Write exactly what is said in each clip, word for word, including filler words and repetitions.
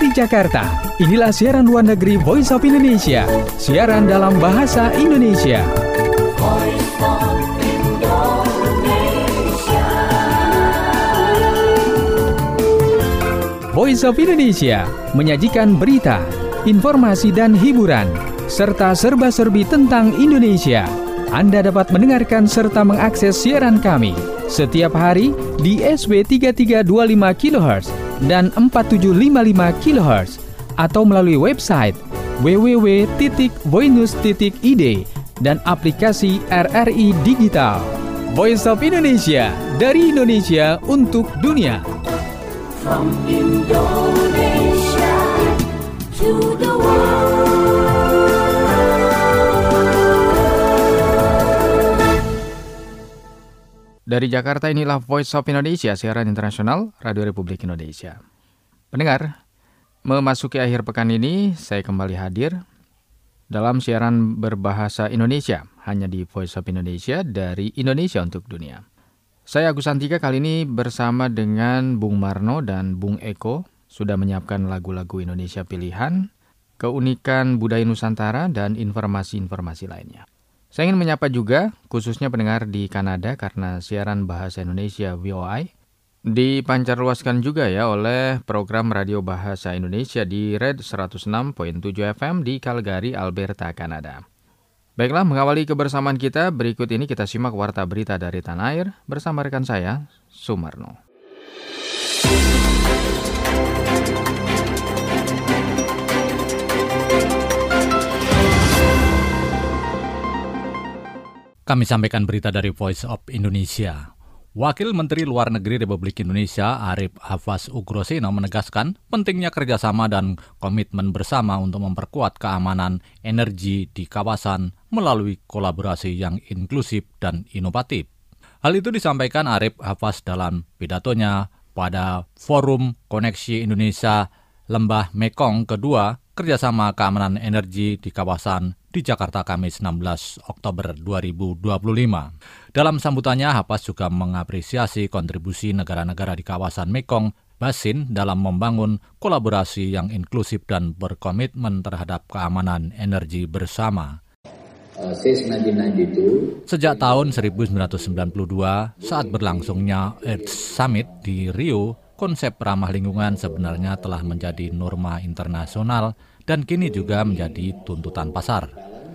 Dari Jakarta, inilah siaran luar negeri Voice of Indonesia. Siaran dalam bahasa Indonesia. Voice of Indonesia. Voice of Indonesia menyajikan berita, informasi dan hiburan, serta serba-serbi tentang Indonesia. Anda dapat mendengarkan serta mengakses siaran kami setiap hari di S W tiga tiga dua lima kilohertz dan empat tujuh lima lima kilohertz atau melalui website w w w titik voinews titik i d dan aplikasi R R I Digital. Voice of Indonesia, dari Indonesia untuk dunia. From Indonesia to the world. Dari Jakarta, inilah Voice of Indonesia, siaran internasional Radio Republik Indonesia. Pendengar, memasuki akhir pekan ini, saya kembali hadir dalam siaran berbahasa Indonesia, hanya di Voice of Indonesia dari Indonesia untuk dunia. Saya Agus Santika kali ini bersama dengan Bung Marno dan Bung Eko, sudah menyiapkan lagu-lagu Indonesia pilihan, keunikan budaya Nusantara, dan informasi-informasi lainnya. Saya ingin menyapa juga khususnya pendengar di Kanada karena siaran bahasa Indonesia V O I dipancarluaskan juga ya oleh program radio bahasa Indonesia di Red seratus enam koma tujuh F M di Calgary, Alberta, Kanada. Baiklah, mengawali kebersamaan kita, berikut ini kita simak warta berita dari tanah air bersama rekan saya, Sumarno. Kami sampaikan berita dari Voice of Indonesia. Wakil Menteri Luar Negeri Republik Indonesia Arif Hafaz Ugroseno menegaskan pentingnya kerjasama dan komitmen bersama untuk memperkuat keamanan energi di kawasan melalui kolaborasi yang inklusif dan inovatif. Hal itu disampaikan Arif Hafaz dalam pidatonya pada Forum Koneksi Indonesia Lembah Mekong kedua kerjasama keamanan energi di kawasan di Jakarta Kamis enam belas Oktober dua ribu dua puluh lima. Dalam sambutannya, Hafaz juga mengapresiasi kontribusi negara-negara di kawasan Mekong Basin dalam membangun kolaborasi yang inklusif dan berkomitmen terhadap keamanan energi bersama. Sejak tahun seribu sembilan ratus sembilan puluh dua, saat berlangsungnya Earth Summit di Rio, konsep ramah lingkungan sebenarnya telah menjadi norma internasional dan kini juga menjadi tuntutan pasar.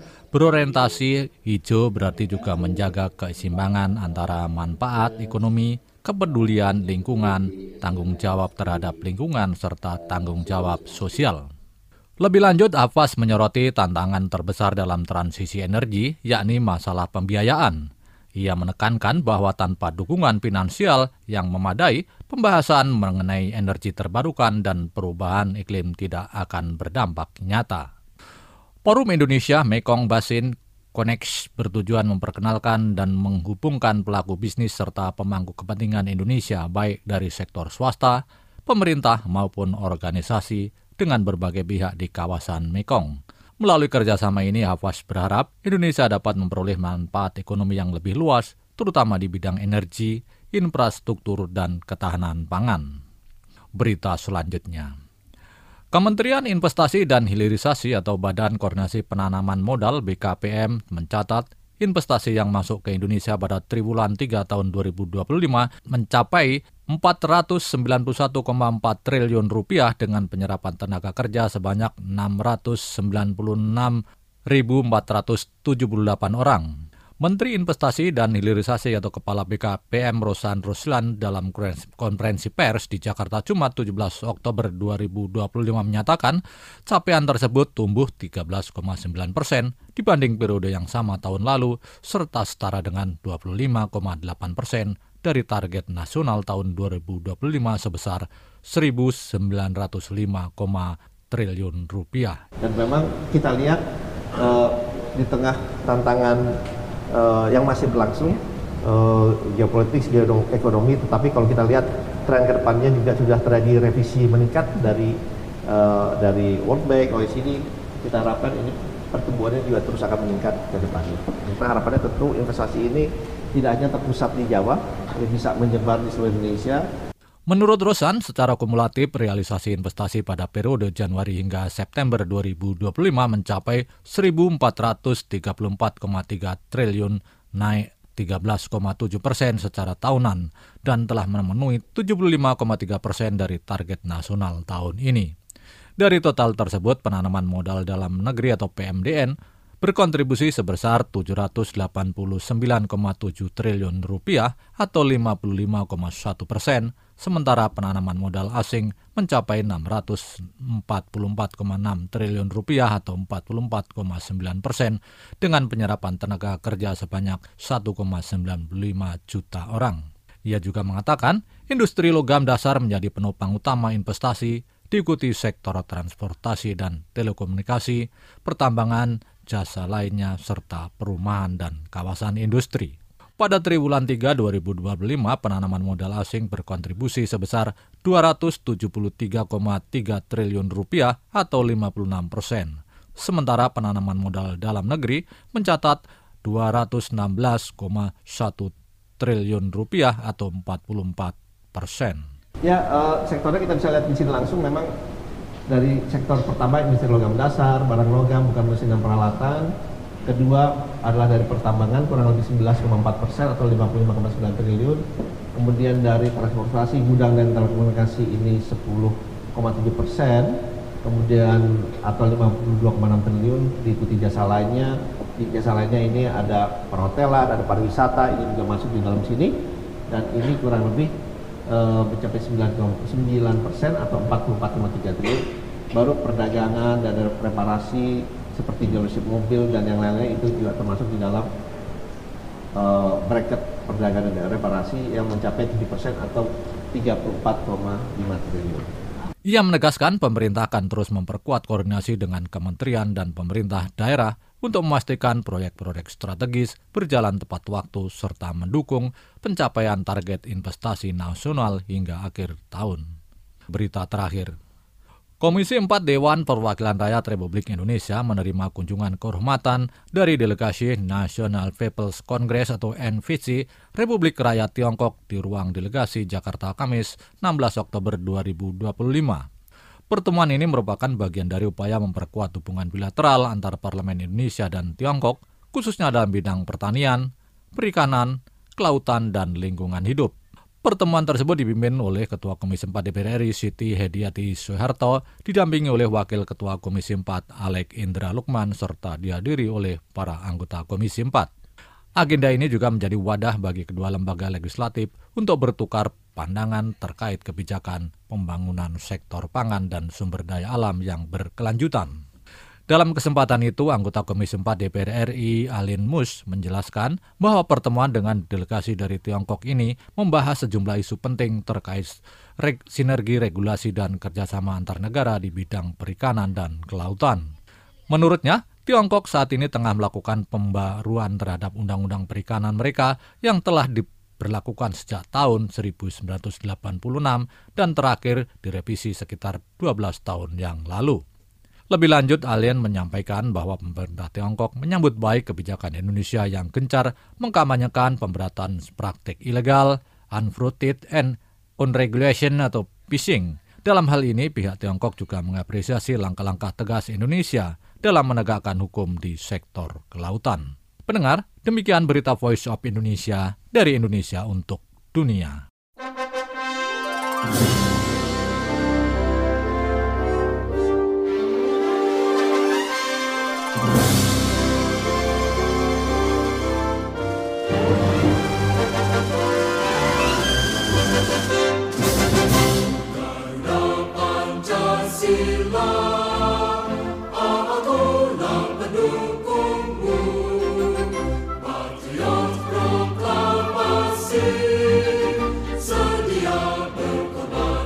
Berorientasi hijau berarti juga menjaga keseimbangan antara manfaat ekonomi, kepedulian lingkungan, tanggung jawab terhadap lingkungan, serta tanggung jawab sosial. Lebih lanjut, Hafaz menyoroti tantangan terbesar dalam transisi energi, yakni masalah pembiayaan. Ia menekankan bahwa tanpa dukungan finansial yang memadai, pembahasan mengenai energi terbarukan dan perubahan iklim tidak akan berdampak nyata. Forum Indonesia Mekong Basin Connect bertujuan memperkenalkan dan menghubungkan pelaku bisnis serta pemangku kepentingan Indonesia baik dari sektor swasta, pemerintah maupun organisasi dengan berbagai pihak di kawasan Mekong. Melalui kerjasama ini, Hafaz berharap Indonesia dapat memperoleh manfaat ekonomi yang lebih luas, terutama di bidang energi, infrastruktur, dan ketahanan pangan. Berita selanjutnya. Kementerian Investasi dan Hilirisasi atau Badan Koordinasi Penanaman Modal B K P M mencatat investasi yang masuk ke Indonesia pada triwulan tiga tahun dua ribu dua puluh lima mencapai empat ratus sembilan puluh satu koma empat triliun rupiah dengan penyerapan tenaga kerja sebanyak enam ratus sembilan puluh enam ribu empat ratus tujuh puluh delapan orang. Menteri Investasi dan Hilirisasi atau Kepala B K P M Rosan Ruslan dalam konferensi pers di Jakarta Jumat tujuh belas Oktober dua ribu dua puluh lima menyatakan capaian tersebut tumbuh tiga belas koma sembilan persen dibanding periode yang sama tahun lalu serta setara dengan dua puluh lima koma delapan persen dari target nasional tahun dua ribu dua puluh lima sebesar seribu sembilan ratus lima triliun rupiah. Dan memang kita lihat uh, di tengah tantangan uh, yang masih berlangsung uh, geopolitik, geoekonomi, tetapi kalau kita lihat tren ke depannya juga sudah terjadi revisi meningkat dari uh, dari World Bank, O E C D. Kita harapkan ini pertumbuhannya juga terus akan meningkat ke depannya. Kita harapannya tentu investasi ini tidak hanya terpusat di Jawa, bisa menyebar di seluruh Indonesia. Menurut Rosan, secara kumulatif realisasi investasi pada periode Januari hingga September dua ribu dua puluh lima mencapai seribu empat ratus tiga puluh empat koma tiga triliun, naik tiga belas koma tujuh persen secara tahunan dan telah memenuhi tujuh puluh lima koma tiga persen dari target nasional tahun ini. Dari total tersebut, penanaman modal dalam negeri atau P M D N berkontribusi sebesar tujuh ratus delapan puluh sembilan koma tujuh triliun rupiah atau lima puluh lima koma satu persen, sementara penanaman modal asing mencapai enam ratus empat puluh empat koma enam triliun rupiah atau empat puluh empat koma sembilan persen dengan penyerapan tenaga kerja sebanyak satu koma sembilan lima juta orang. Ia juga mengatakan industri logam dasar menjadi penopang utama investasi, diikuti sektor transportasi dan telekomunikasi, pertambangan, jasa lainnya, serta perumahan dan kawasan industri. Pada triwulan tiga dua ribu dua puluh lima, penanaman modal asing berkontribusi sebesar dua ratus tujuh puluh tiga koma tiga triliun rupiah atau lima puluh enam persen. Sementara penanaman modal dalam negeri mencatat dua ratus enam belas koma satu triliun rupiah atau empat puluh empat persen. Ya, uh, sektornya kita bisa lihat di sini langsung. Memang dari sektor pertama industri logam dasar, barang logam, bukan mesin dan peralatan. Kedua adalah dari pertambangan kurang lebih sebelas koma empat persen atau lima puluh lima koma sembilan triliun. Kemudian dari transportasi, gudang dan telekomunikasi ini sepuluh koma tujuh persen. Kemudian atau lima puluh dua koma enam triliun, diikuti jasa lainnya. Di jasa lainnya ini ada perhotelan, ada pariwisata, ini juga masuk di dalam sini. Dan ini kurang lebih Uh, mencapai sembilan persen atau empat puluh empat koma tiga triliun. Baru perdagangan dan reparasi seperti dealership mobil dan yang lainnya itu juga termasuk di dalam uh, bracket perdagangan dan reparasi yang mencapai tujuh persen atau tiga puluh empat koma lima triliun. Ia menegaskan pemerintah akan terus memperkuat koordinasi dengan kementerian dan pemerintah daerah untuk memastikan proyek-proyek strategis berjalan tepat waktu serta mendukung pencapaian target investasi nasional hingga akhir tahun. Berita terakhir. Komisi empat Dewan Perwakilan Rakyat Republik Indonesia menerima kunjungan kehormatan dari delegasi National People's Congress atau N P C Republik Rakyat Tiongkok di ruang delegasi Jakarta Kamis enam belas Oktober dua ribu dua puluh lima. Pertemuan ini merupakan bagian dari upaya memperkuat hubungan bilateral antar Parlemen Indonesia dan Tiongkok, khususnya dalam bidang pertanian, perikanan, kelautan, dan lingkungan hidup. Pertemuan tersebut dipimpin oleh Ketua Komisi empat D P R R I Siti Hediati Soeharto, didampingi oleh Wakil Ketua Komisi empat Alek Indra Lukman, serta dihadiri oleh para anggota Komisi empat. Agenda ini juga menjadi wadah bagi kedua lembaga legislatif untuk bertukar pandangan terkait kebijakan pembangunan sektor pangan dan sumber daya alam yang berkelanjutan. Dalam kesempatan itu, anggota Komisi empat D P R R I Alin Mus menjelaskan bahwa pertemuan dengan delegasi dari Tiongkok ini membahas sejumlah isu penting terkait reg- sinergi regulasi dan kerjasama antar negara di bidang perikanan dan kelautan. Menurutnya, Tiongkok saat ini tengah melakukan pembaruan terhadap undang-undang perikanan mereka yang telah diberlakukan sejak tahun seribu sembilan ratus delapan puluh enam dan terakhir direvisi sekitar dua belas tahun yang lalu. Lebih lanjut, Alien menyampaikan bahwa pemerintah Tiongkok menyambut baik kebijakan Indonesia yang gencar mengkampanyekan pemberatan praktik ilegal, unfruited and unregulation atau fishing. Dalam hal ini, pihak Tiongkok juga mengapresiasi langkah-langkah tegas Indonesia dalam menegakkan hukum di sektor kelautan. Pendengar, demikian berita Voice of Indonesia dari Indonesia untuk dunia. Sedia berkorban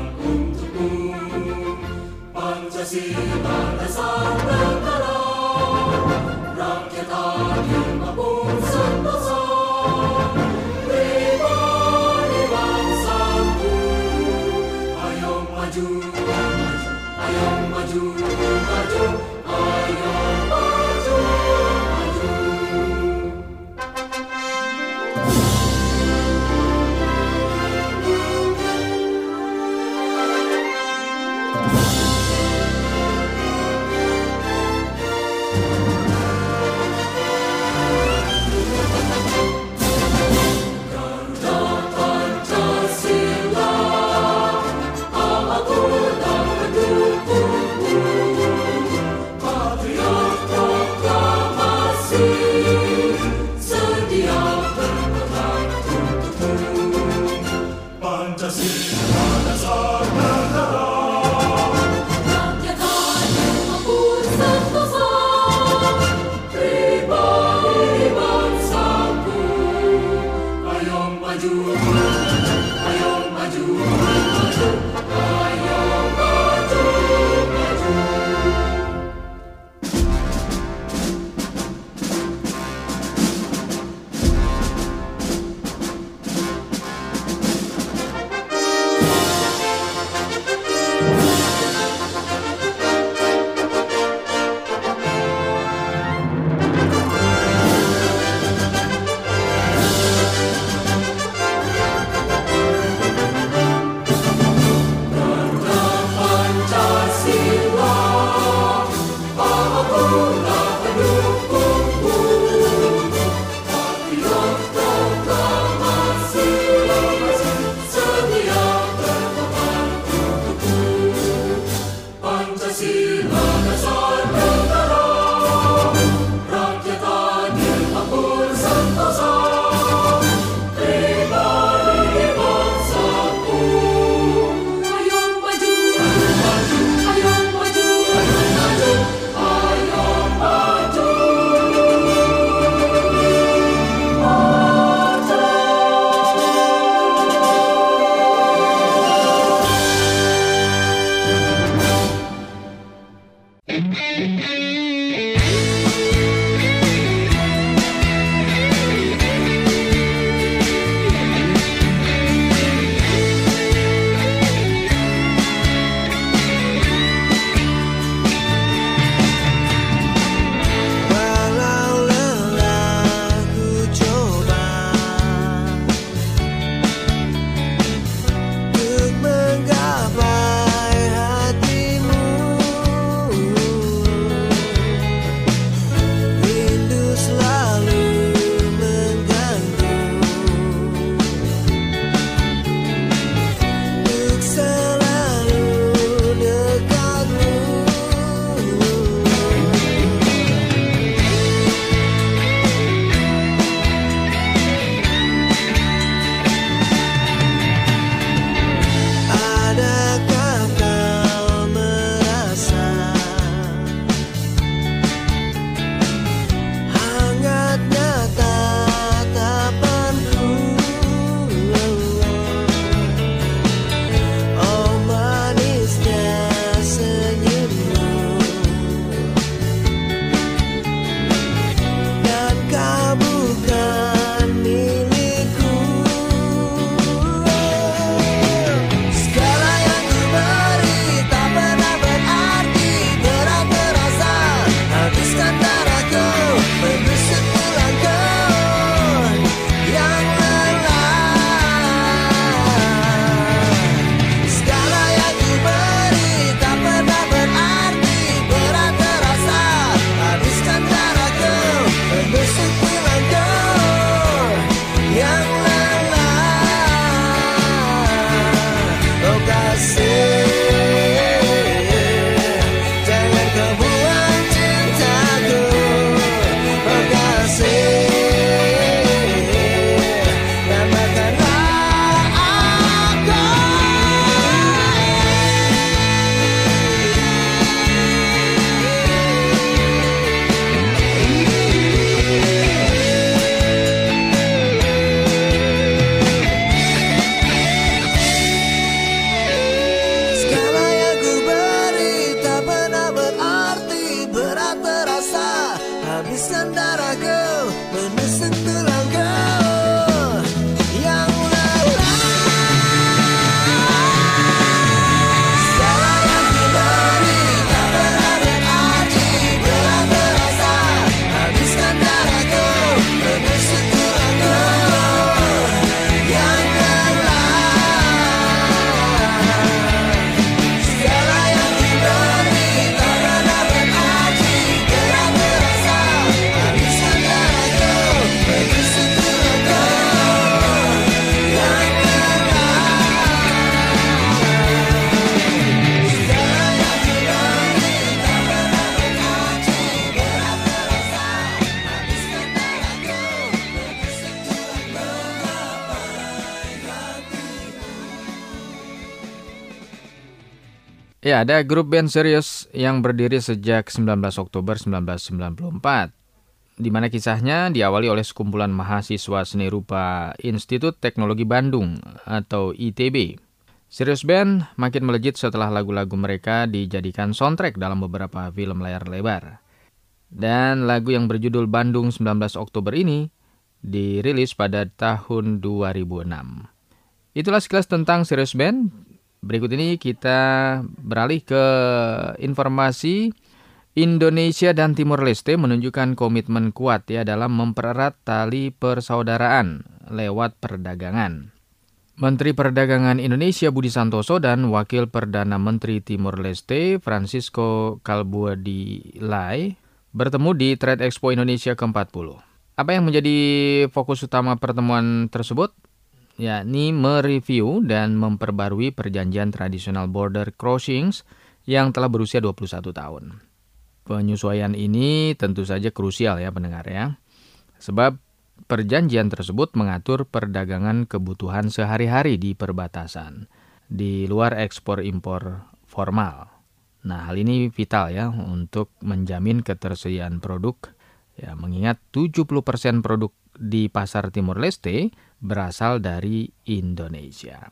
Ya, ada grup band Sirius yang berdiri sejak sembilan belas Oktober sembilan belas sembilan puluh empat, di mana kisahnya diawali oleh sekumpulan mahasiswa seni rupa Institut Teknologi Bandung atau I T B. Sirius Band makin melejit setelah lagu-lagu mereka dijadikan soundtrack dalam beberapa film layar lebar. Dan lagu yang berjudul Bandung sembilan belas Oktober ini dirilis pada tahun dua ribu enam. Itulah sekilas tentang Sirius Band. Berikut ini kita beralih ke informasi. Indonesia dan Timor Leste menunjukkan komitmen kuat ya dalam mempererat tali persaudaraan lewat perdagangan. Menteri Perdagangan Indonesia Budi Santoso dan Wakil Perdana Menteri Timor Leste Francisco Calbuadilai bertemu di Trade Expo Indonesia ke empat puluh. Apa yang menjadi fokus utama pertemuan tersebut? Yakni mereview dan memperbarui perjanjian tradisional border crossings yang telah berusia dua puluh satu tahun. Penyesuaian ini tentu saja krusial ya pendengar ya. Sebab perjanjian tersebut mengatur perdagangan kebutuhan sehari-hari di perbatasan, di luar ekspor-impor formal. Nah, hal ini vital ya untuk menjamin ketersediaan produk. Ya, mengingat tujuh puluh persen produk di pasar Timor Leste berasal dari Indonesia.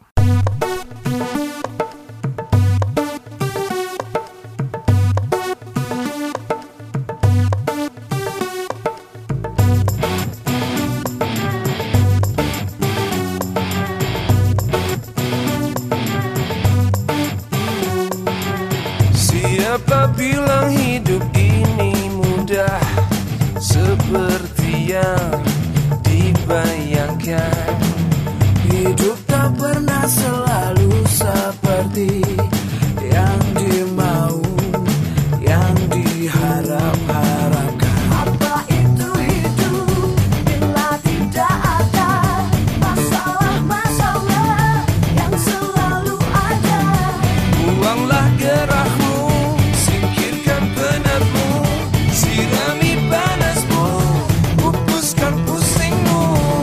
Siapa bilang hidup ini mudah seperti yang dibayangkan? Hidup tak pernah selalu seperti yang dimau, yang diharap-harapkan. Apa itu hidup bila tidak ada masalah-masalah yang selalu ada? Buanglah gerahmu, singkirkan penatmu, sirami panasmu, pupuskan pusingmu.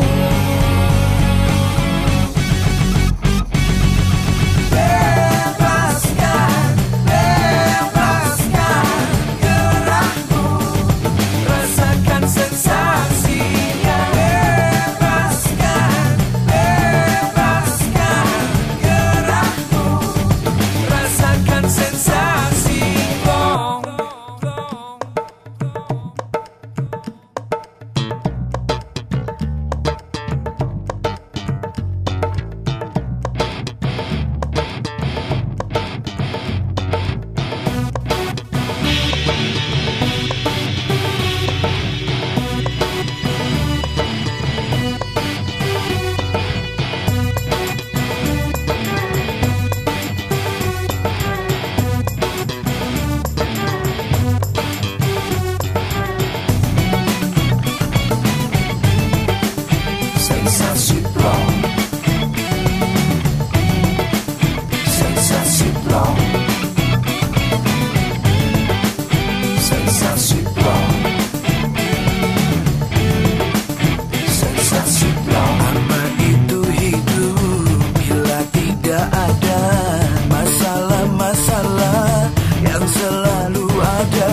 Bebaskan, bebaskan gerahmu, rasakan sensasinya. Bebaskan, bebaskan gerahmu, rasakan sensasi. Bong, bong. Sensasi blong, sensasi blong, sensasi blong, sensasi blong. Apa itu hidup bila tidak ada masalah-masalah yang selalu ada?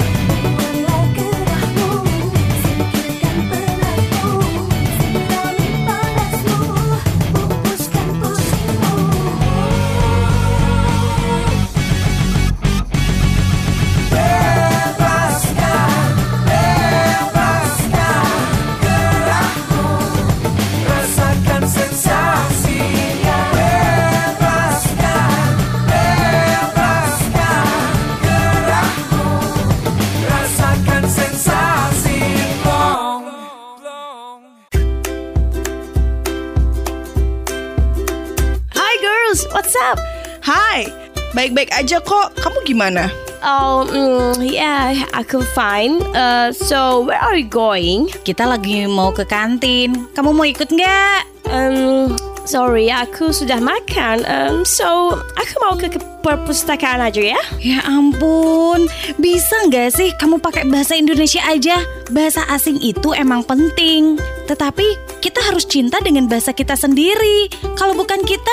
What's up? Hai, baik-baik aja kok. Kamu gimana? Oh, mm, yeah, aku fine. Uh, so, where are you going? Kita lagi mau ke kantin. Kamu mau ikut nggak? Um, sorry, aku sudah makan. Um, so, aku mau ke, ke perpustakaan aja ya. Ya ampun, bisa nggak sih kamu pakai bahasa Indonesia aja? Bahasa asing itu emang penting. Tetapi kita harus cinta dengan bahasa kita sendiri. Kalau bukan kita,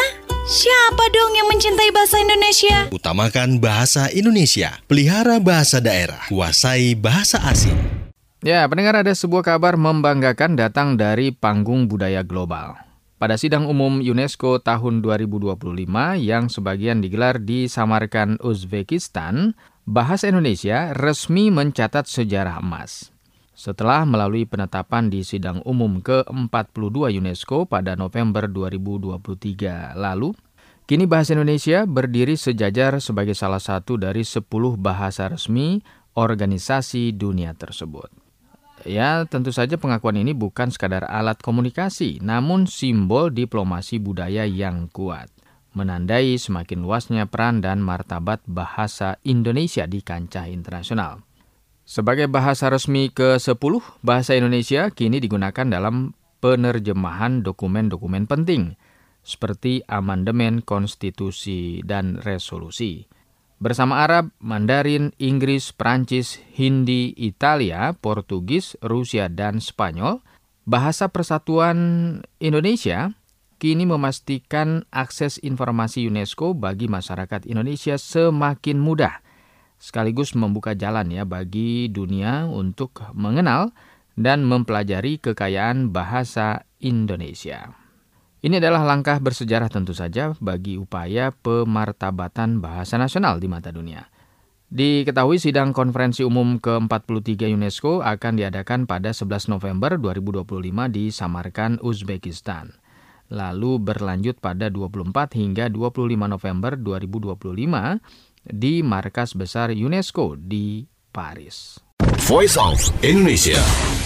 Siapa dong yang mencintai bahasa Indonesia? Utamakan bahasa Indonesia, pelihara bahasa daerah, kuasai bahasa asing. Ya, pendengar, ada sebuah kabar membanggakan datang dari panggung budaya global. Pada Sidang Umum UNESCO tahun dua ribu dua puluh lima yang sebagian digelar di Samarkand, Uzbekistan, bahasa Indonesia resmi mencatat sejarah emas. Setelah melalui penetapan di Sidang Umum ke empat puluh dua UNESCO pada November dua ribu dua puluh tiga lalu, kini bahasa Indonesia berdiri sejajar sebagai salah satu dari sepuluh bahasa resmi organisasi dunia tersebut. Ya, tentu saja pengakuan ini bukan sekadar alat komunikasi, namun simbol diplomasi budaya yang kuat, menandai semakin luasnya peran dan martabat bahasa Indonesia di kancah internasional. Sebagai bahasa resmi ke sepuluh, bahasa Indonesia kini digunakan dalam penerjemahan dokumen-dokumen penting, seperti amandemen, konstitusi, dan resolusi. Bersama Arab, Mandarin, Inggris, Perancis, Hindi, Italia, Portugis, Rusia, dan Spanyol, bahasa persatuan Indonesia kini memastikan akses informasi UNESCO bagi masyarakat Indonesia semakin mudah, sekaligus membuka jalan ya bagi dunia untuk mengenal dan mempelajari kekayaan bahasa Indonesia. Ini adalah langkah bersejarah tentu saja bagi upaya pemartabatan bahasa nasional di mata dunia. Diketahui sidang konferensi umum ke empat puluh tiga UNESCO akan diadakan pada sebelas November dua ribu dua puluh lima di Samarkand, Uzbekistan. Lalu berlanjut pada dua puluh empat hingga dua puluh lima November dua ribu dua puluh lima di markas besar UNESCO di Paris. Voice of Indonesia.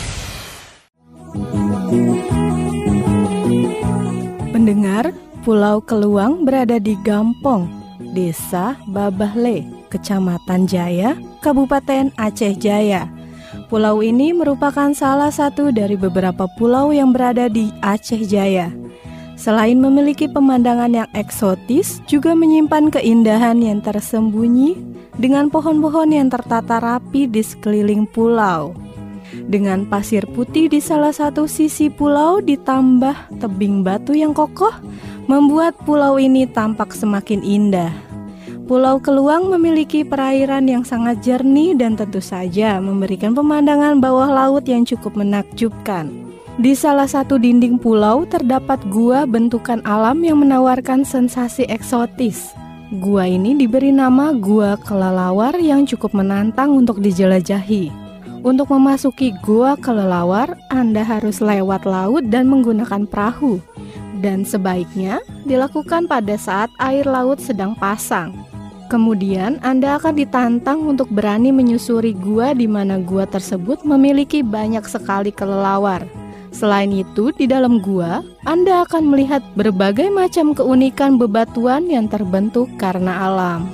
Pendengar, Pulau Keluang berada di Gampong, Desa Babahle, Kecamatan Jaya, Kabupaten Aceh Jaya. Pulau ini merupakan salah satu dari beberapa pulau yang berada di Aceh Jaya. Selain memiliki pemandangan yang eksotis, juga menyimpan keindahan yang tersembunyi dengan pohon-pohon yang tertata rapi di sekeliling pulau. Dengan pasir putih di salah satu sisi pulau ditambah tebing batu yang kokoh, membuat pulau ini tampak semakin indah. Pulau Keluang memiliki perairan yang sangat jernih dan tentu saja memberikan pemandangan bawah laut yang cukup menakjubkan. Di salah satu dinding pulau terdapat gua bentukan alam yang menawarkan sensasi eksotis. Gua ini diberi nama Gua Kelelawar yang cukup menantang untuk dijelajahi. Untuk memasuki Gua Kelelawar, Anda harus lewat laut dan menggunakan perahu. Dan sebaiknya dilakukan pada saat air laut sedang pasang. Kemudian Anda akan ditantang untuk berani menyusuri gua di mana gua tersebut memiliki banyak sekali kelelawar. Selain itu, di dalam gua, Anda akan melihat berbagai macam keunikan bebatuan yang terbentuk karena alam.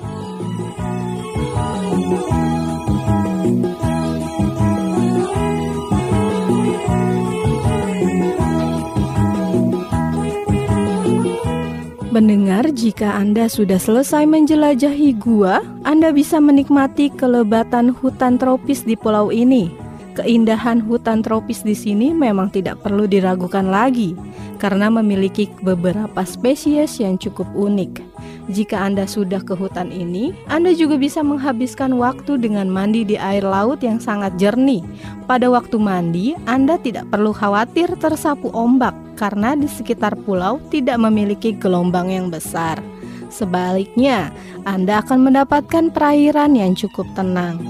Pendengar, jika Anda sudah selesai menjelajahi gua, Anda bisa menikmati kelebatan hutan tropis di pulau ini. Keindahan hutan tropis di sini memang tidak perlu diragukan lagi, karena memiliki beberapa spesies yang cukup unik. Jika Anda sudah ke hutan ini, Anda juga bisa menghabiskan waktu dengan mandi di air laut yang sangat jernih. Pada waktu mandi, Anda tidak perlu khawatir tersapu ombak, karena di sekitar pulau tidak memiliki gelombang yang besar. Sebaliknya, Anda akan mendapatkan perairan yang cukup tenang.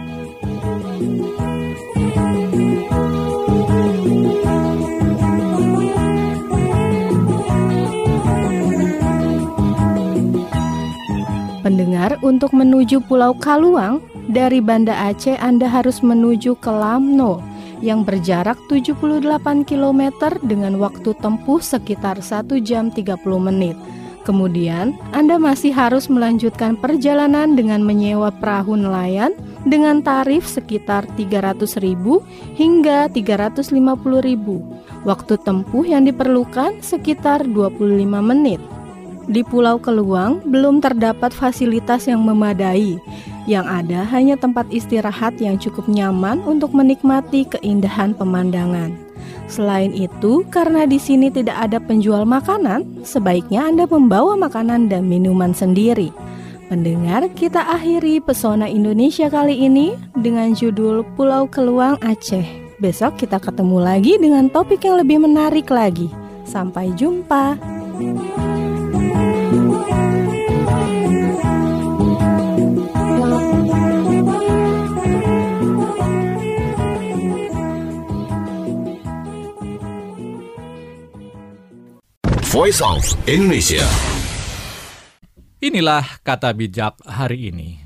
Pendengar, untuk menuju Pulau Kaluang, dari Banda Aceh Anda harus menuju ke Lamno yang berjarak tujuh puluh delapan kilometer dengan waktu tempuh sekitar satu jam tiga puluh menit. Kemudian, Anda masih harus melanjutkan perjalanan dengan menyewa perahu nelayan dengan tarif sekitar tiga ratus ribu hingga tiga ratus lima puluh ribu. Waktu tempuh yang diperlukan sekitar dua puluh lima menit. Di Pulau Keluang belum terdapat fasilitas yang memadai. Yang ada hanya tempat istirahat yang cukup nyaman untuk menikmati keindahan pemandangan. Selain itu, karena di sini tidak ada penjual makanan, sebaiknya Anda membawa makanan dan minuman sendiri. Pendengar, kita akhiri Pesona Indonesia kali ini dengan judul Pulau Keluang Aceh. Besok kita ketemu lagi dengan topik yang lebih menarik lagi. Sampai jumpa. Voice of Indonesia. Inilah kata bijak hari ini.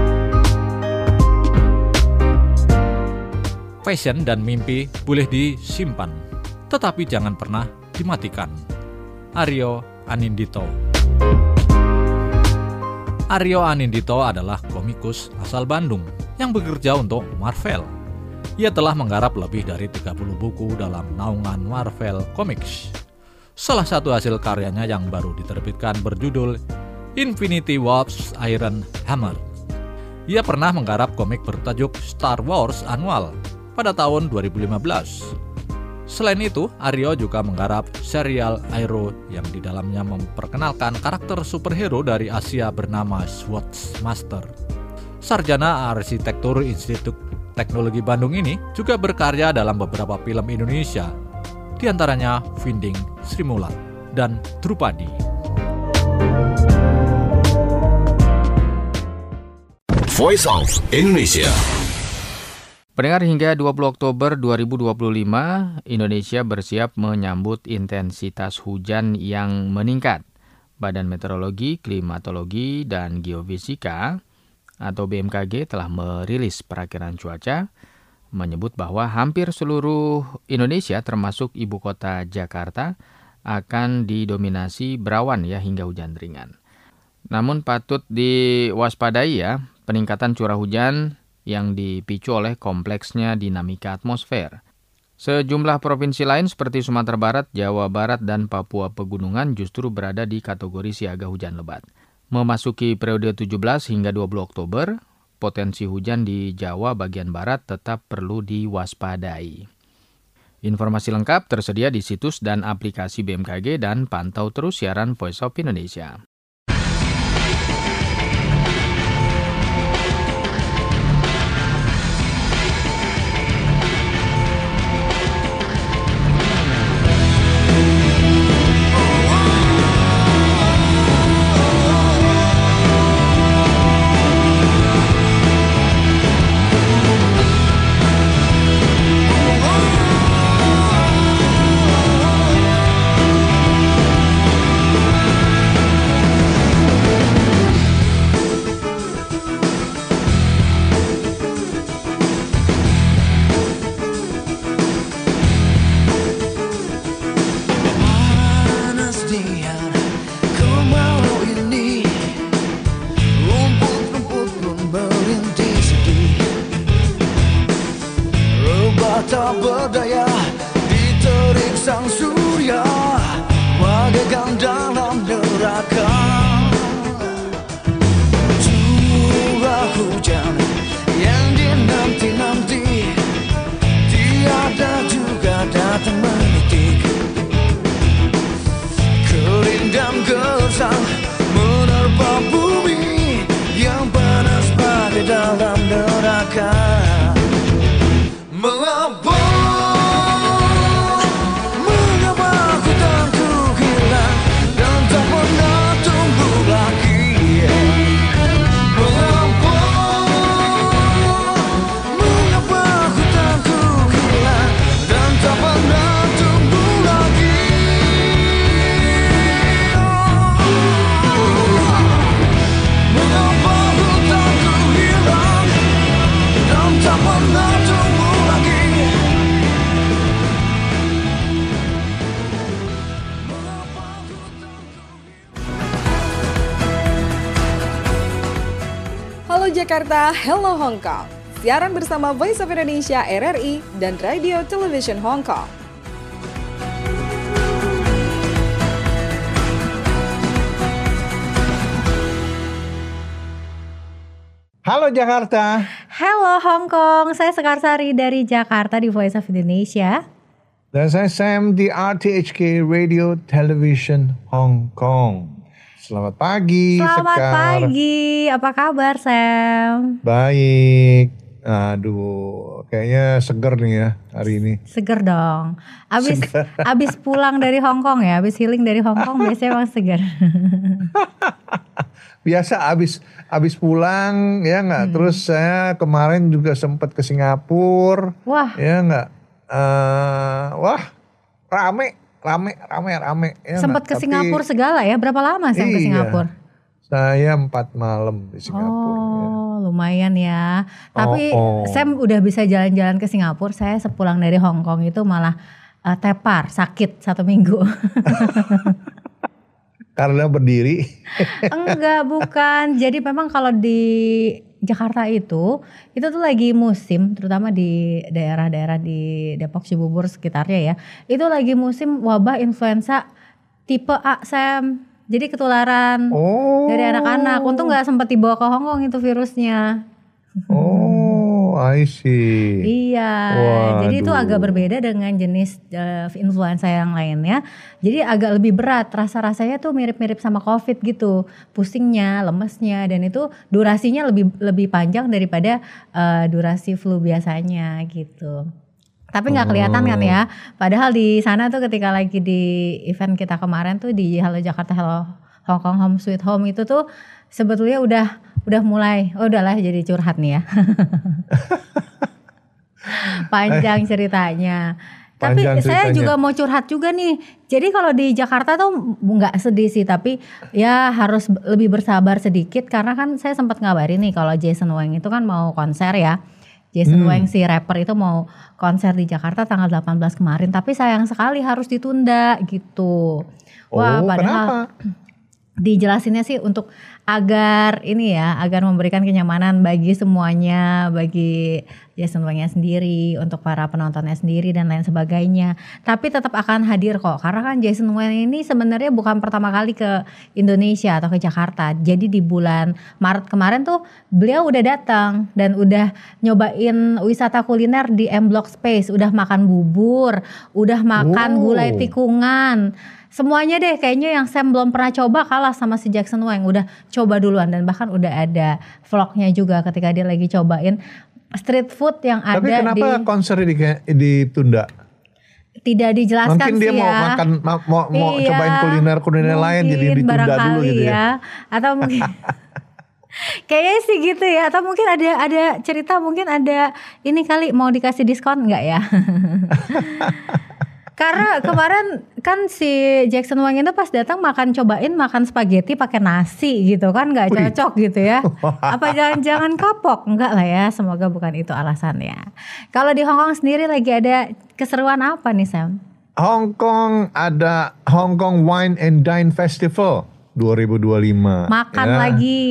Passion dan mimpi boleh disimpan, tetapi jangan pernah dimatikan. Aryo Anindito. Aryo Anindito adalah komikus asal Bandung yang bekerja untuk Marvel. Ia telah menggarap lebih dari tiga puluh buku dalam naungan Marvel Comics. Salah satu hasil karyanya yang baru diterbitkan berjudul Infinity War's Iron Hammer. Ia pernah menggarap komik bertajuk Star Wars Annual pada tahun dua ribu lima belas. Selain itu, Aryo juga menggarap serial Arrow yang di dalamnya memperkenalkan karakter superhero dari Asia bernama Swordmaster. Sarjana Arsitektur Institut Teknologi Bandung ini juga berkarya dalam beberapa film Indonesia, di antaranya Finding Sri Mulat dan Drupadi. Voice of Indonesia. Pendengar, hingga dua puluh Oktober dua ribu dua puluh lima, Indonesia bersiap menyambut intensitas hujan yang meningkat. Badan Meteorologi, Klimatologi, dan Geofisika atau B M K G telah merilis perakiraan cuaca, menyebut bahwa hampir seluruh Indonesia termasuk ibu kota Jakarta akan didominasi berawan ya hingga hujan ringan. Namun patut diwaspadai ya, peningkatan curah hujan yang dipicu oleh kompleksnya dinamika atmosfer. Sejumlah provinsi lain seperti Sumatera Barat, Jawa Barat, dan Papua Pegunungan justru berada di kategori siaga hujan lebat. Memasuki periode tujuh belas hingga dua puluh Oktober, potensi hujan di Jawa bagian barat tetap perlu diwaspadai. Informasi lengkap tersedia di situs dan aplikasi B M K G dan pantau terus siaran Voice of Indonesia. Tak berdaya diterik sang surya, bagaikan dalam neraka. Curah hujan yang dinanti-nanti tiada juga datang menitik. Kering dan gersang menerpa bumi yang panas badai dalam neraka. Mengapa, mengapa ku tak ku hilang dan tak pernah tumbuh lagi? Mengapa, mengapa ku tak ku hilang dan tak pernah tumbuh lagi? Mengapa ku tak ku hilang dan tak pernah tumbuh? Halo Jakarta, hello Hong Kong. Siaran bersama Voice of Indonesia R R I dan Radio Television Hong Kong. Halo Jakarta. Halo Hong Kong, saya Sekarsari dari Jakarta di Voice of Indonesia. Dan saya Sam di R T H K Radio Television Hong Kong. Selamat pagi, Selamat Sekar. pagi, apa kabar Sam? Baik. Aduh, kayaknya seger nih ya hari ini. Seger dong. Abis, Seger. abis pulang dari Hong Kong ya, abis healing dari Hong Kong biasanya emang seger. Biasa abis abis pulang ya nggak. Hmm. Terus saya kemarin juga sempat ke Singapura. Wah. Ya nggak. Uh, wah, rame, rame, rame, rame. Ya sempat ke Tapi, Singapura segala ya. Berapa lama sih iya, ke Singapura? Saya empat malam di Singapura. Oh, ya. Lumayan ya. Tapi oh, oh. Sam udah bisa jalan-jalan ke Singapura. Saya sepulang dari Hong Kong itu malah uh, tepar, sakit satu minggu. Karena berdiri? Enggak, bukan. Jadi memang kalau di Jakarta itu, itu tuh lagi musim, terutama di daerah-daerah di Depok, Cibubur sekitarnya ya. Itu lagi musim wabah influenza tipe A, Sam. Jadi ketularan oh. dari anak-anak. Untung gak sempat dibawa ke Hong Kong itu virusnya. Oh, I see. Iya, Waduh. Jadi itu agak berbeda dengan jenis uh, influenza yang lainnya. Jadi agak lebih berat, rasa-rasanya tuh mirip-mirip sama COVID gitu, pusingnya, lemesnya, dan itu durasinya lebih lebih panjang daripada uh, durasi flu biasanya gitu. Tapi nggak kelihatan kan ya. Padahal di sana tuh ketika lagi di event kita kemarin tuh di Halo Jakarta Hello Hong Kong Home Sweet Home itu tuh sebetulnya udah udah mulai, oh udahlah jadi curhat nih ya. Panjang ceritanya. Tapi Panjang saya ceritanya. juga mau curhat juga nih. Jadi kalau di Jakarta tuh nggak sedih sih, tapi ya harus lebih bersabar sedikit karena kan saya sempat ngabarin nih kalau Jason Wang itu kan mau konser ya. Jason hmm. Wang si rapper itu mau konser di Jakarta tanggal delapan belas kemarin, tapi sayang sekali harus ditunda gitu. Wah, oh, padahal kenapa? Dijelasinnya sih untuk agar ini ya, agar memberikan kenyamanan bagi semuanya, bagi Jason Wang-nya sendiri, untuk para penontonnya sendiri dan lain sebagainya. Tapi tetap akan hadir kok, karena kan Jason Wang ini sebenarnya bukan pertama kali ke Indonesia atau ke Jakarta. Jadi di bulan Maret kemarin tuh beliau udah datang dan udah nyobain wisata kuliner di M Block Space, udah makan bubur, udah makan Oh. gulai tikungan. Semuanya deh kayaknya yang Sam belum pernah coba kalah sama si Jackson Wang, udah coba duluan dan bahkan udah ada vlognya juga ketika dia lagi cobain street food yang Tapi ada di. kenapa konsernya di, ditunda? Tidak dijelaskan Mungkin sih dia mau ya. makan mau, mau, mau Iya, cobain kuliner-kuliner lain jadi mungkin ditunda dulu barangkali gitu ya. Atau mungkin kayaknya sih gitu ya, atau mungkin ada ada cerita mungkin ada ini kali mau dikasih diskon enggak ya? Karena kemarin kan si Jackson Wang itu pas datang makan cobain makan spaghetti pakai nasi gitu kan, nggak cocok gitu ya. Apa jangan-jangan kapok? Enggak lah ya, semoga bukan itu alasannya. Kalau di Hong Kong sendiri lagi ada keseruan apa nih Sam? Hong Kong ada Hong Kong Wine and Dine Festival dua ribu dua puluh lima. Makan ya. lagi.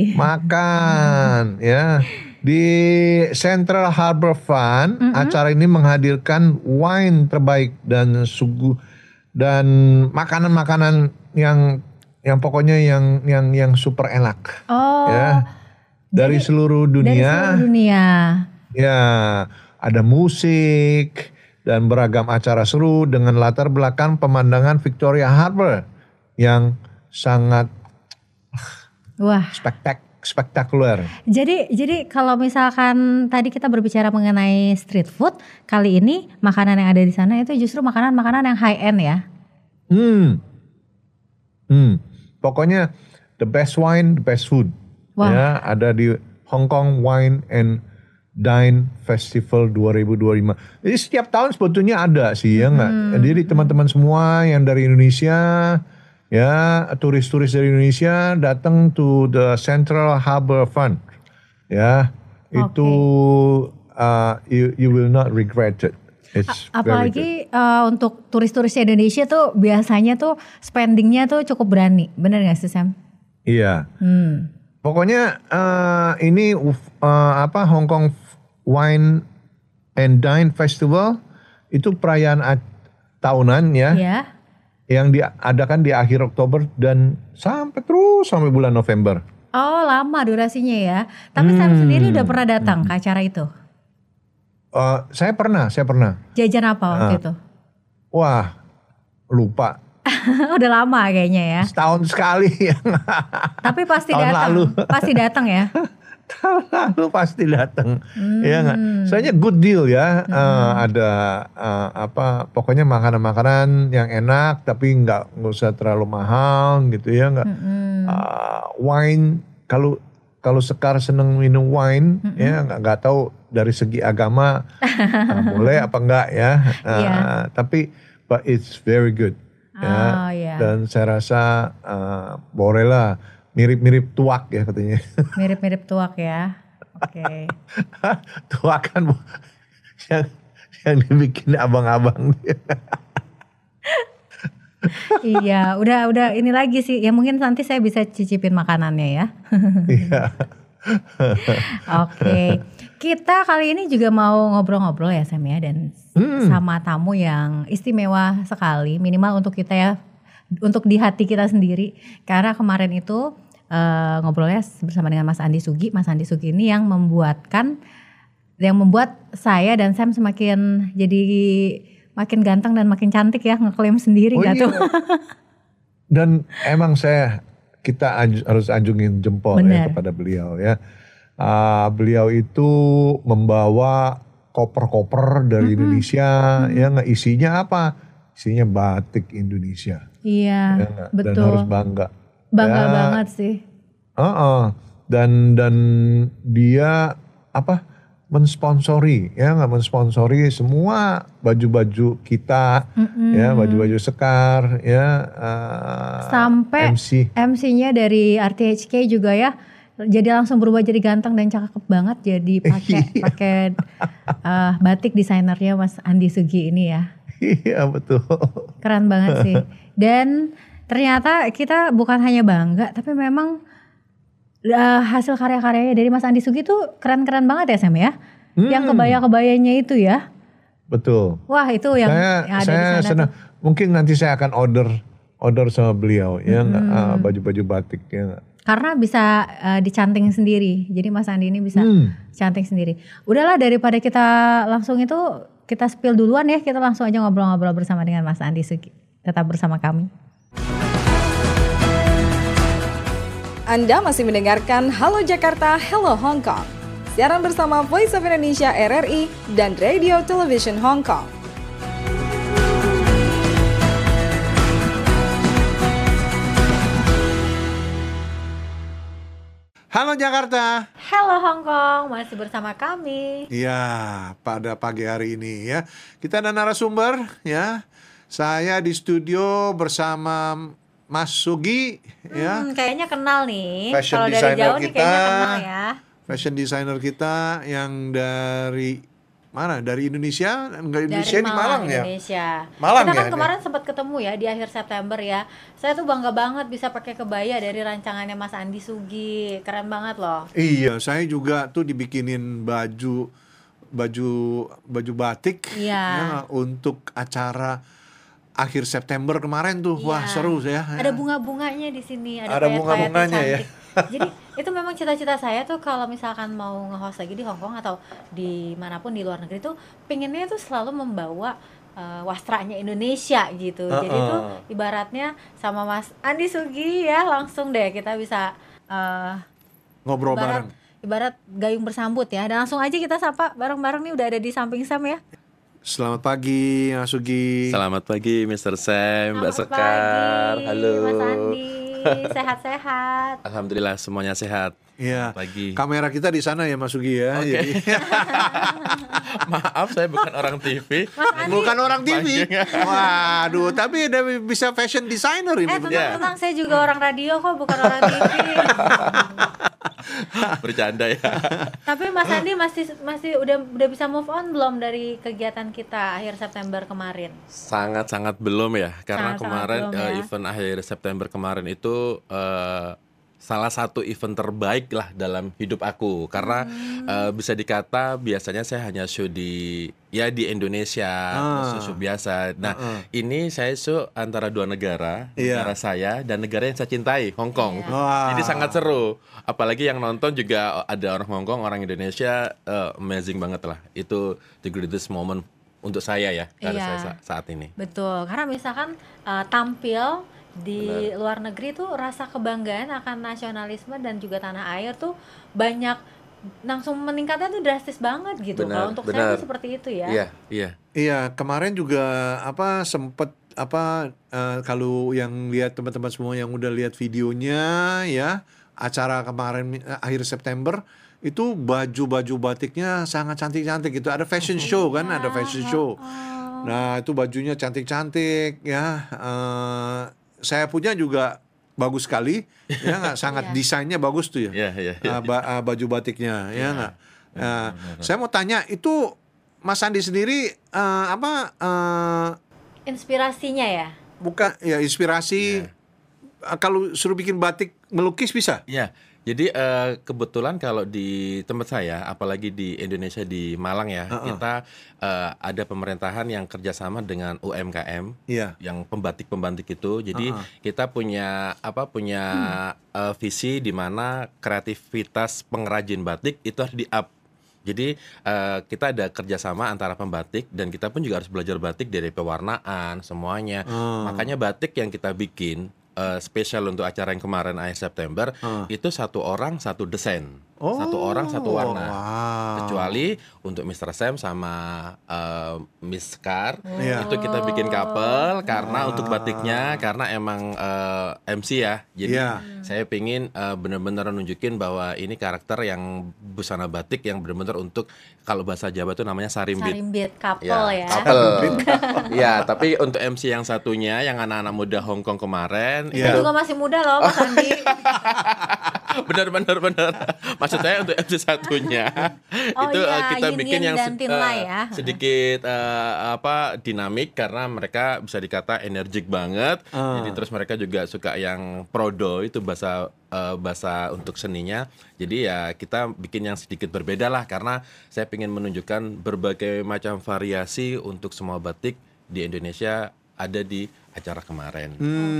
Makan ya. Di Central Harbour Fund, mm-hmm. acara ini menghadirkan wine terbaik dan sugu dan makanan-makanan yang yang pokoknya yang yang yang super enak. Oh. Ya. Dari jadi, seluruh dunia. Dari seluruh dunia. Ya, ada musik dan beragam acara seru dengan latar belakang pemandangan Victoria Harbour yang sangat wah, spektak spektakuler. Jadi jadi kalau misalkan tadi kita berbicara mengenai street food, kali ini makanan yang ada di sana itu justru makanan-makanan yang high end ya. Hmm. Hmm. Pokoknya the best wine, the best food. Wah. Ya, ada di Hong Kong Wine and Dine Festival dua ribu dua puluh lima. Jadi setiap tahun sebetulnya ada sih ya enggak. Hmm. Jadi teman-teman semua yang dari Indonesia, ya, turis-turis dari Indonesia datang to the Central Harbour Fund. Ya, okay. Itu uh, you you will not regret it. It's A- apalagi uh, untuk turis-turis Indonesia tuh biasanya tuh spendingnya tuh cukup berani. Bener gak sih Sam? Iya. Hmm. Pokoknya uh, ini uh, apa Hong Kong Wine and Dine Festival itu perayaan a- tahunan ya. Iya. Yang diadakan di akhir Oktober dan sampai terus sampai bulan November. Oh, lama durasinya ya. Tapi Hmm. Sam sendiri udah pernah datang ke acara itu? Uh, saya pernah, saya pernah. Jajan apa waktu Ah. itu? Wah, lupa. Udah lama kayaknya ya. Setahun sekali. Tapi pasti Tahun datang. lalu. Pasti datang ya. Tahun lalu pasti datang. Hmm. Ya nggak? Soalnya good deal ya. Uh, ada uh, apa? Pokoknya makanan-makanan yang enak, tapi nggak nggak usah terlalu mahal gitu ya nggak. Hmm. Uh, wine kalau kalau Sekar seneng minum wine Mm-mm. ya nggak nggak tahu dari segi agama uh, boleh apa enggak ya. Uh, Iya. Tapi but it's very good. Ya. Oh, iya. Dan saya rasa uh, boleh lah mirip-mirip tuak ya katanya. Mirip-mirip tuak ya. Oke. Tuak kan bu- yang yang dibikin abang-abang. Iya, udah udah ini lagi sih. Ya mungkin nanti saya bisa cicipin makanannya ya. Iya. Oke. Kita kali ini juga mau ngobrol-ngobrol ya Sam ya, dan Hmm. sama tamu yang istimewa sekali, minimal untuk kita ya, untuk di hati kita sendiri. Karena kemarin itu eh, ngobrolnya bersama dengan Mas Andi Sugi. Mas Andi Sugi ini yang membuatkan, yang membuat saya dan Sam semakin jadi makin ganteng dan makin cantik ya, ngeklaim sendiri Oh nggak iya. tuh? Dan emang saya kita anj- harus anjungin jempol ya Benar. kepada beliau ya. Ah, beliau itu membawa koper-koper dari Indonesia ya nggak, isinya apa? Isinya batik Indonesia. Iya, Ya nggak? Dan betul. harus bangga. Bangga Ya, banget sih. uh-uh. Dan dan dia apa? Mensponsori ya nggak, mensponsori semua baju-baju kita Mm-mm. ya, baju-baju Sekar ya, uh, Sampai M C. M C-nya dari R T H K juga ya, jadi langsung berubah jadi ganteng dan cakep banget, jadi pakai pakai uh, batik desainernya Mas Andi Sugi ini ya. Iya betul. Keren banget sih. Dan ternyata kita bukan hanya bangga, tapi memang uh, hasil karya-karyanya dari Mas Andi Sugi tuh keren-keren banget ya Sam ya. Hmm. Yang kebaya-kebayanya itu ya. Betul. Wah itu yang, saya yang ada saya di sana senang. tuh. Mungkin nanti saya akan order order sama beliau ya nggak, Hmm. ah, baju-baju batik ya nggak. Karena bisa uh, dicanting sendiri. Jadi Mas Andi ini bisa Hmm. canting sendiri. Udahlah, daripada kita langsung itu kita spill duluan ya. Kita langsung aja ngobrol-ngobrol bersama dengan Mas Andi Sugi. Tetap bersama kami. Anda masih mendengarkan Halo Jakarta, Hello Hong Kong. Siaran bersama Voice of Indonesia R R I dan Radio Television Hong Kong. Halo Jakarta. Hello Hong Kong, masih bersama kami. Iya, pada pagi hari ini ya. Kita ada narasumber ya. Saya di studio bersama Mas Sugi ya. Hmm, kayaknya kenal nih. Fashion Kalau dari designer jauh nih kita. kayaknya kenal ya. Fashion designer kita yang dari mana? Dari Indonesia? Enggak, Indonesia Dari di Malang ya? Indonesia. Malang Kita ya kan ini? kemarin sempat ketemu ya di akhir September ya. Saya tuh bangga banget bisa pakai kebaya dari rancangannya Mas Andi Sugi. Keren banget loh. Iya, saya juga tuh dibikinin baju baju baju batik Iya. ya, untuk acara akhir September kemarin tuh. Wah, Iya. seru ya. Ada bunga-bunganya di sini, ada, Ada payet-payetnya bunga-bunganya ya. cantik. Jadi itu memang cita-cita saya tuh kalau misalkan mau nge-host lagi di Hong Kong atau dimanapun di luar negeri tuh pengennya tuh selalu membawa uh, wastranya Indonesia gitu. Jadi Uh-uh. tuh ibaratnya sama Mas Andi Sugi ya langsung deh kita bisa uh, Ngobrol ibarat, bareng. ibarat gayung bersambut ya. Dan langsung aja kita sapa bareng-bareng nih, udah ada di samping Sam ya. Selamat pagi, Mas Sugi. Selamat pagi, mister Sam, Mbak Selamat Sekar. pagi, Halo. Mas Andi. Sehat-sehat. Alhamdulillah semuanya sehat. Iya. Pagi. Kamera kita di sana ya, Mas Sugi ya. Oke. Jadi, Maaf, saya bukan orang T V. bukan orang T V. Panjangnya. Waduh, tapi udah bisa fashion designer ini. Eh tenang-tenang, saya juga orang radio kok, bukan orang T V. Bercanda ya. Tapi Mas Andi masih masih udah udah bisa move on belum dari kegiatan kita akhir September kemarin? Sangat-sangat belum ya, karena Sangat-sangat kemarin belum eh, ya. event akhir September kemarin itu eh, salah satu event terbaik lah dalam hidup aku karena hmm. uh, bisa dikata biasanya saya hanya show di ya di Indonesia, ah. show, show biasa. Nah, uh-uh. ini saya show antara dua negara, yeah. negara saya dan negara yang saya cintai, Hong Kong. Yeah. Wow. Jadi sangat seru. Apalagi yang nonton juga ada orang Hong Kong, orang Indonesia, uh, amazing banget lah. Itu the greatest moment untuk saya ya, karena yeah. saya saat ini. Betul, karena misalkan uh, tampil di Benar. luar negeri tuh rasa kebanggaan akan nasionalisme dan juga tanah air tuh banyak langsung meningkatnya tuh drastis banget gitu. Benar, kalau untuk benar. saya tuh seperti itu ya. Iya, iya. Iya, kemarin juga apa sempet apa uh, kalau yang lihat teman-teman semua yang udah lihat videonya ya, acara kemarin uh, akhir September itu baju-baju batiknya sangat cantik-cantik gitu. Ada fashion show kan, ada fashion show. Nah, itu bajunya cantik-cantik ya. Uh, saya punya juga bagus sekali, ya nggak, sangat yeah. desainnya bagus tuh ya, yeah, yeah, yeah. Uh, ba- uh, baju batiknya, yeah. ya nggak. Uh, saya mau tanya itu Mas Andi sendiri uh, apa? Uh, Inspirasinya ya? Bukan, ya inspirasi. Yeah. Uh, kalau suruh bikin batik melukis bisa? Ya. Yeah. Jadi uh, kebetulan kalau di tempat saya, apalagi di Indonesia di Malang ya, uh-uh. kita uh, ada pemerintahan yang kerjasama dengan U M K M, yeah. yang pembatik-pembatik itu. Jadi uh-uh. kita punya apa? Punya hmm. uh, visi di mana kreativitas pengrajin batik itu harus di-up. Jadi uh, kita ada kerjasama antara pembatik dan kita pun juga harus belajar batik dari pewarnaan semuanya. Uh. Makanya batik yang kita bikin Uh, spesial untuk acara yang kemarin akhir September uh. itu satu orang satu desain, oh. satu orang satu warna. Wow. Kecuali untuk mister Sam sama uh, Miss Car oh. itu kita bikin couple karena oh. untuk batiknya karena emang uh, M C ya. Jadi yeah. saya pingin uh, benar-benar nunjukin bahwa ini karakter yang busana batik yang benar-benar untuk kalau bahasa Jawa itu namanya sarimbit. Sarimbit couple ya. Ya, couple. Ya, tapi untuk M C yang satunya yang anak-anak muda Hong Kong kemarin yeah. itu juga masih muda loh Mas Andi. benar benar benar. Maksud saya untuk M C satunya oh itu iya, uh, kita Yin bikin Yin yang dan Tin Lai ya. sedikit uh, apa dinamik karena mereka bisa dikata energik banget. Uh. Jadi terus mereka juga suka yang prodo itu bahasa uh, bahasa untuk seninya. Jadi ya kita bikin yang sedikit berbeda lah karena saya ingin menunjukkan berbagai macam variasi untuk semua batik di Indonesia ada di acara kemarin.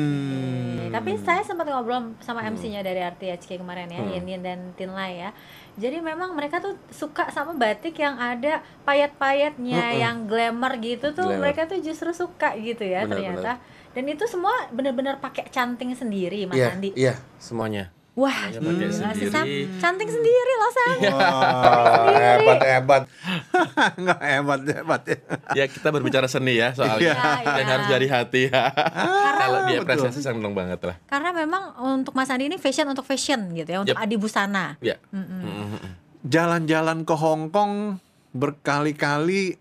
Hmm. Okay. Tapi saya sempat ngobrol sama M C-nya dari R T H K kemarin ya, hmm. Yin Yin dan Tin Lai ya. Jadi memang mereka tuh suka sama batik yang ada payet-payetnya, uh-uh. yang glamour gitu tuh, glamour. Mereka tuh justru suka gitu ya benar, ternyata. Benar. Dan itu semua benar-benar pakai canting sendiri, Mas yeah, Andi. Iya, yeah, semuanya. Wah, hmm. sendiri. Canting sendiri loh Sam. Wow, hebat hebat, nggak hebat hebat ya. Ya kita berbicara seni ya soalnya, ya, dan ya. harus dari hati ya. Kalau dia apresiasi seneng banget lah. Karena memang untuk Mas Andi ini fashion untuk fashion gitu ya, untuk yep. adi busana. Ya. Jalan-jalan ke Hong Kong berkali-kali,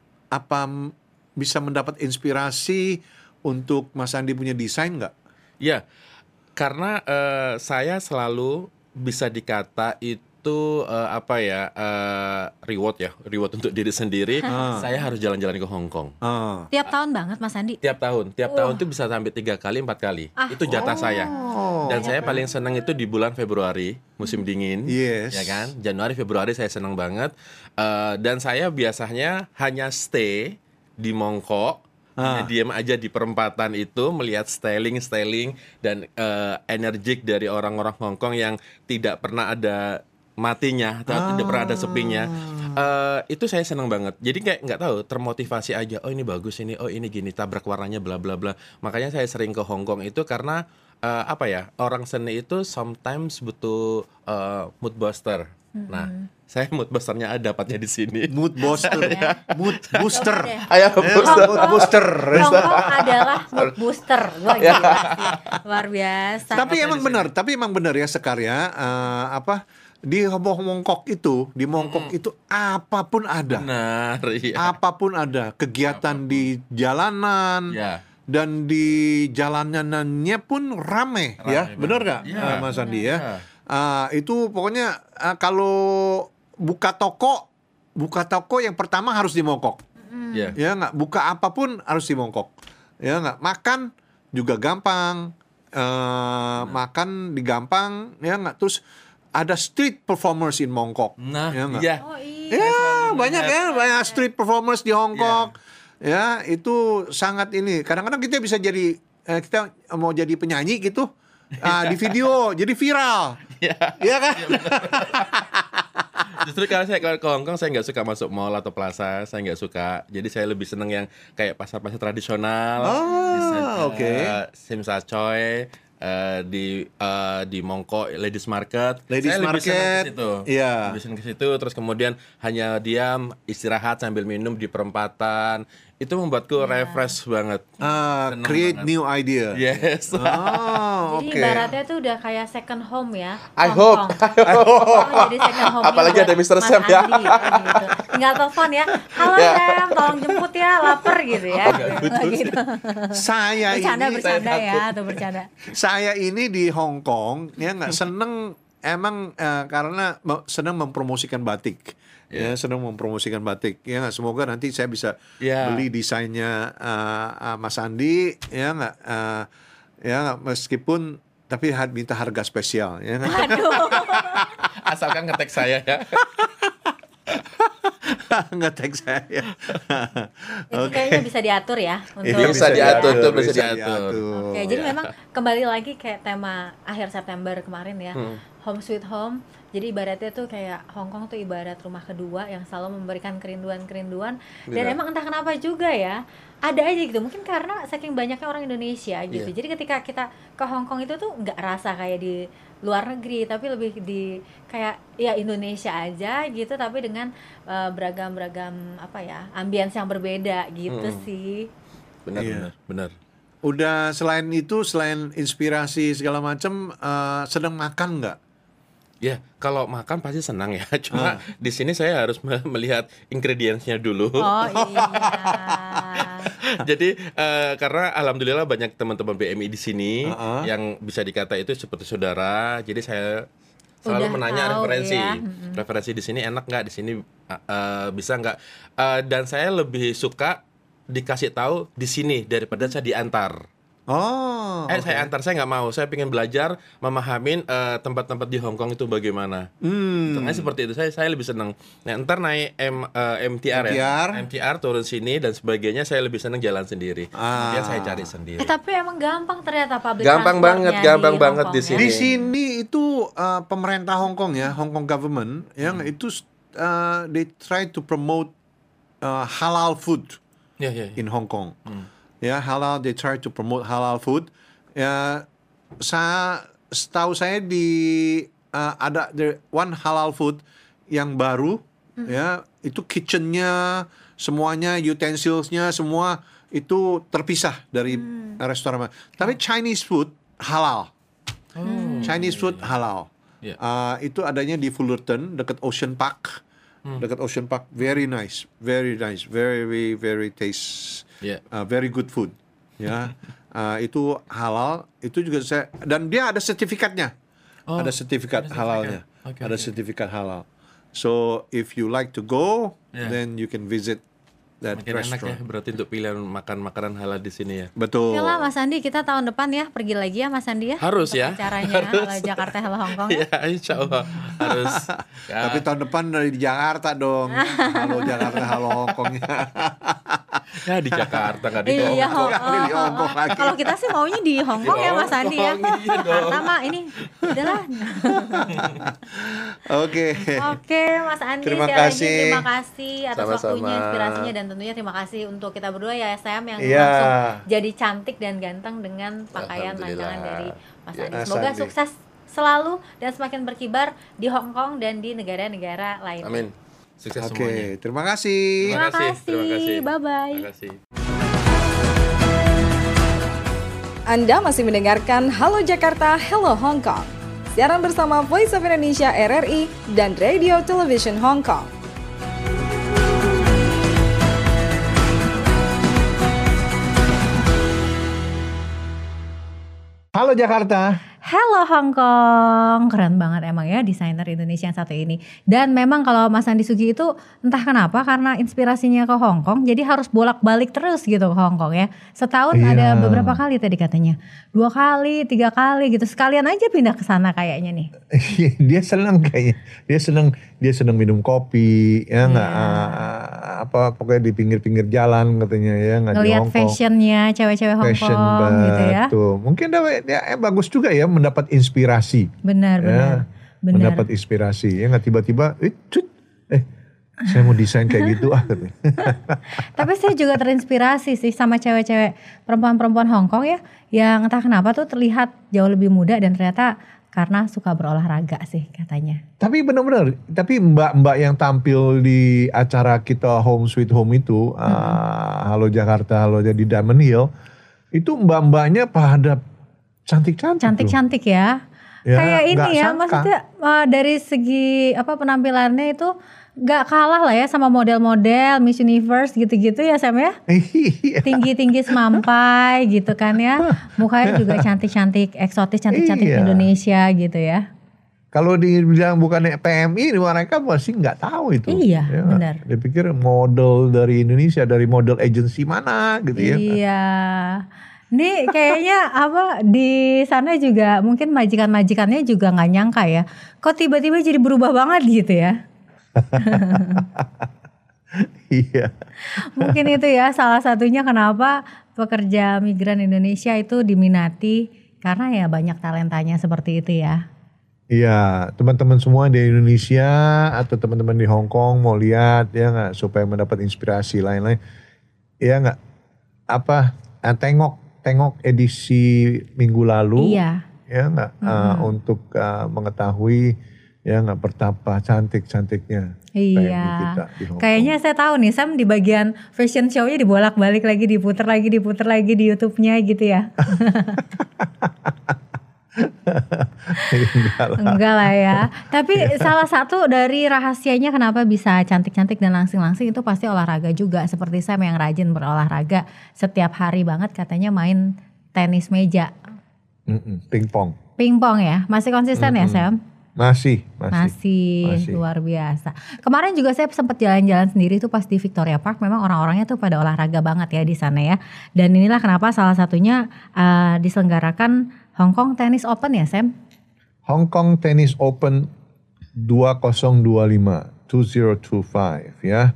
apa bisa mendapat inspirasi untuk Mas Andi punya desain nggak? Ya. Karena uh, saya selalu bisa dikata itu uh, apa ya uh, reward ya reward untuk diri sendiri. Ah. Saya harus jalan-jalan ke Hong Kong. Ah. Tiap tahun banget Mas Andi. Tiap tahun, tiap oh. tahun itu bisa sampai tiga kali, empat kali. Ah. Itu jatah oh. saya. Dan saya paling senang itu di bulan Februari musim dingin. Yes. Ya kan, Januari Februari saya senang banget. Uh, dan saya biasanya hanya stay di Mongkok. Ah. Diam aja di perempatan itu melihat styling-styling dan uh, energik dari orang-orang Hong Kong yang tidak pernah ada matinya atau ah. tidak pernah ada sepinya. Uh, itu saya senang banget. Jadi kayak nggak tahu, termotivasi aja. Oh ini bagus ini, oh ini gini, tabrak warnanya bla bla bla. Makanya saya sering ke Hong Kong itu karena uh, apa ya? Orang seni itu sometimes butuh uh, mood booster. Mm-hmm. Nah, saya mood boosternya ada dapatnya di sini. Mood booster, ya. Mood booster. Ayo booster. Mood booster. Hongkong adalah mood booster. Wah, gila sih. Luar biasa. Tapi emang benar, tapi emang benar ya Sekar ya. Uh, apa di Mongkok itu, di Mongkok hmm. itu apapun ada. Benar, iya. Apapun ada, kegiatan apapun. Di jalanan. Ya. Dan di jalanannya pun rame, rame ya. Benar nggak ya. uh, Mas Andi ya? ya. Uh, itu pokoknya uh, kalau buka toko, buka toko yang pertama harus di Mongkok, mm. yeah. ya nggak, buka apapun harus di Mongkok, ya nggak, makan juga gampang, uh, makan di Gampang, ya nggak? Terus ada street performers in Mongkok, nah, ya nggak? iya. Oh, iya. Ya banyak ya, banyak street performers di Hong Kong, ya itu sangat ini. Kadang-kadang kita bisa jadi eh, kita mau jadi penyanyi gitu, uh, di video, jadi viral, ya kan? Justru kalau saya ke Hong Kong, saya nggak suka masuk mall atau plaza, saya nggak suka. Jadi saya lebih seneng yang kayak pasar-pasar tradisional. Oh, oke. Okay. Sim Sa Choi, uh, di uh, di Mongkok Ladies Market. Ladies saya Market. lebih seneng ke situ. Iya. Lebih seneng ke situ. Terus kemudian hanya diam, istirahat sambil minum di perempatan. Itu membuatku yeah. refresh banget. Uh, create banget. New idea. Yes. Oh, jadi okay. ibaratnya tuh udah kayak second home ya. I hope. I hope. Oh, jadi second home. Apalagi ada mister Sam ya. Gitu. Tinggal telepon ya. Halo yeah. Sam, tolong jemput ya, lapar gitu ya. Gitu. Saya bercanda, ini bercanda saya ya, atau bercanda. Saya ini di Hong Kong ya nggak seneng emang uh, karena senang mempromosikan batik. Yeah. Ya, sedang mempromosikan batik. Ya, semoga nanti saya bisa yeah. beli desainnya uh, uh, Mas Andi. Ya, nggak. Uh, ya, meskipun tapi minta harga spesial. Ya, aduh. Asalkan ngetek saya ya. Ngetek saya. Itu okay. Kayaknya bisa diatur ya. Untuk bisa, bisa diatur, tuh bisa diatur. diatur. Oke, jadi memang kembali lagi kayak tema akhir September kemarin ya, hmm. Home Sweet Home. Jadi ibaratnya tuh kayak Hong Kong tuh ibarat rumah kedua yang selalu memberikan kerinduan-kerinduan. Dan yeah. emang entah kenapa juga ya, ada aja gitu. Mungkin karena saking banyaknya orang Indonesia gitu. Yeah. Jadi ketika kita ke Hong Kong itu tuh nggak rasa kayak di luar negeri, tapi lebih di kayak ya Indonesia aja gitu, tapi dengan uh, beragam-beragam apa ya, ambience yang berbeda gitu hmm. sih. Benar, yeah. benar, benar. Udah selain itu, selain inspirasi segala macam, uh, sedang makan nggak? Ya, kalau makan pasti senang ya. Cuma ah. di sini saya harus melihat ingredients-nya dulu. Oh iya. Jadi uh, karena alhamdulillah banyak teman-teman B M I di sini uh-uh. yang bisa dikata itu seperti saudara. Jadi saya selalu udah menanya tahu, referensi. Ya. Referensi di sini enak nggak? Di sini uh, bisa nggak? Uh, dan saya lebih suka dikasih tahu di sini daripada saya diantar. Oh, eh okay. saya antar, saya nggak mau. Saya pengen belajar memahamin uh, tempat-tempat di Hong Kong itu bagaimana. Hmm. Tengahnya seperti itu. Saya saya lebih senang. Nah, ntar naik M, uh, M T R, M T R ya, M T R turun sini dan sebagainya. Saya lebih senang jalan sendiri. Ah. Kemudian saya cari sendiri. Eh tapi emang gampang ternyata public gampang banget, gampang di banget di sini. Di sini itu uh, pemerintah Hong Kong ya, Hong Kong government yang hmm. itu uh, they try to promote uh, halal food yeah, yeah, yeah. in Hong Kong. Hmm. Ya, halal, they try to promote halal food. Ya, saya setahu saya di uh, ada the one halal food yang baru, mm-hmm. ya itu kitchennya semuanya, utensilsnya semua itu terpisah dari mm. restoran. Tapi Chinese food halal, oh. Chinese food halal. Yeah. Uh, itu adanya di Fullerton dekat Ocean Park, mm. dekat Ocean Park. Very nice, very nice, very very very taste, yeah. uh, very good food. Ya. Uh, itu halal, itu juga saya, dan dia ada sertifikatnya, oh, ada sertifikat ada halalnya, okay, ada okay. sertifikat halal. So if you like to go, yeah. then you can visit that makin restaurant. Enak ya, berarti untuk pilihan makan makanan halal di sini ya. Betul. Oke lah Mas Andi, kita tahun depan ya pergi lagi ya Mas Andi ya. Harus untuk ya. Acaranya Halo Jakarta Halo Hong Kong. Ya, insya Allah harus. Ya. Tapi tahun depan dari Jakarta dong. Halo Jakarta Halo Hong Kong. Ya di Jakarta nggak di Hong iya, Kong. Oh, di Hong Kong lagi. Kalau kita sih maunya di Hong Kong ya Mas Andi ya. Iya Jakarta mah ini udahlah. Oke. Oke Mas Andi, terima sekali kasih. lagi terima kasih atas Sama-sama. waktunya, inspirasinya, dan tentunya terima kasih untuk kita berdua ya Sam yang yeah. langsung jadi cantik dan ganteng dengan pakaian rancangan dari Mas Andi. Semoga Andi. sukses selalu dan semakin berkibar di Hong Kong dan di negara-negara lainnya. Amin. Sukses Oke, semuanya. terima kasih. Terima kasih. Terima kasih. Bye-bye. Terima kasih. Anda masih mendengarkan Halo Jakarta, Hello Hong Kong. Siaran bersama Voice of Indonesia R R I dan Radio Television Hong Kong. Halo Jakarta. Hello Hong Kong, keren banget emang ya desainer Indonesia yang satu ini. Dan memang kalau Mas Andi Sugi itu entah kenapa karena inspirasinya ke Hong Kong, jadi harus bolak-balik terus gitu ke Hong Kong ya. Setahun Iya. ada beberapa kali tadi katanya, dua kali, tiga kali gitu. Sekalian aja pindah ke sana kayaknya nih. Dia senang kayaknya, dia senang dia senang minum kopi, ya nggak Iya. ah, apa pokoknya di pinggir-pinggir jalan katanya ya nggak di Ngelihat Hong Kong. fashionnya cewek-cewek Hong Fashion Kong gitu ya. betul. Mungkin dia, dia eh, bagus juga ya mendapat inspirasi. Benar, ya, benar, benar. mendapat inspirasi ya nggak tiba-tiba eh, cut, eh saya mau desain kayak gitu ah katanya. Tapi saya juga terinspirasi sih sama cewek-cewek perempuan-perempuan Hong Kong ya, yang entah kenapa tuh terlihat jauh lebih muda dan ternyata karena suka berolahraga sih katanya. Tapi benar-benar, tapi mbak-mbak yang tampil di acara kita Home Sweet Home itu, hmm. uh, Halo Jakarta, Halo di Diamond Hill, itu mbak-mbaknya pada cantik-cantik. Cantik-cantik ya. Ya, kayak ini nggak ya, sangka. maksudnya uh, dari segi apa penampilannya itu gak kalah lah ya sama model-model Miss Universe gitu-gitu ya Sam ya. Tinggi-tinggi semampai gitu kan ya. Mukanya juga cantik-cantik, eksotis, cantik-cantik Iya. Indonesia gitu ya. Kalau dibilang bukan P M I, mereka pasti nggak tahu itu. Iya, ya, benar. Dia pikir model dari Indonesia, dari model agency mana gitu ya. Iya. Nih kayaknya apa di sana juga mungkin majikan-majikannya juga nggak nyangka ya. Kok tiba-tiba jadi berubah banget gitu ya. Iya. Mungkin itu ya salah satunya kenapa pekerja migran Indonesia itu diminati karena ya banyak talentanya seperti itu ya. Iya, teman-teman semua di Indonesia atau teman-teman di Hong Kong mau lihat ya nggak supaya mendapat inspirasi lain-lain. Ya nggak apa eh, tengok tengok edisi minggu lalu. Iya. Ya nggak Mm-hmm. uh, untuk uh, mengetahui ya nggak betapa cantik-cantiknya P M I Iya. kita di Hong Kong. Kayaknya saya tahu nih Sam di bagian fashion show-nya dibolak-balik lagi, diputer lagi, diputer lagi di YouTube-nya gitu ya. Enggak lah. Enggak lah ya. Tapi salah satu dari rahasianya kenapa bisa cantik-cantik dan langsing-langsing itu pasti olahraga juga. Seperti Sam yang rajin berolahraga setiap hari banget katanya main tenis meja. Mm-mm, pingpong. Pingpong ya. Masih konsisten Mm-mm. ya Sam? Masih, masih. Masih, Masih. luar biasa. Kemarin juga saya sempat jalan-jalan sendiri tuh pas di Victoria Park. Memang orang-orangnya tuh pada olahraga banget ya di sana ya. Dan inilah kenapa salah satunya uh, diselenggarakan Hong Kong Tennis Open ya Sam? Hong Kong Tennis Open dua nol dua lima, dua nol dua lima ya.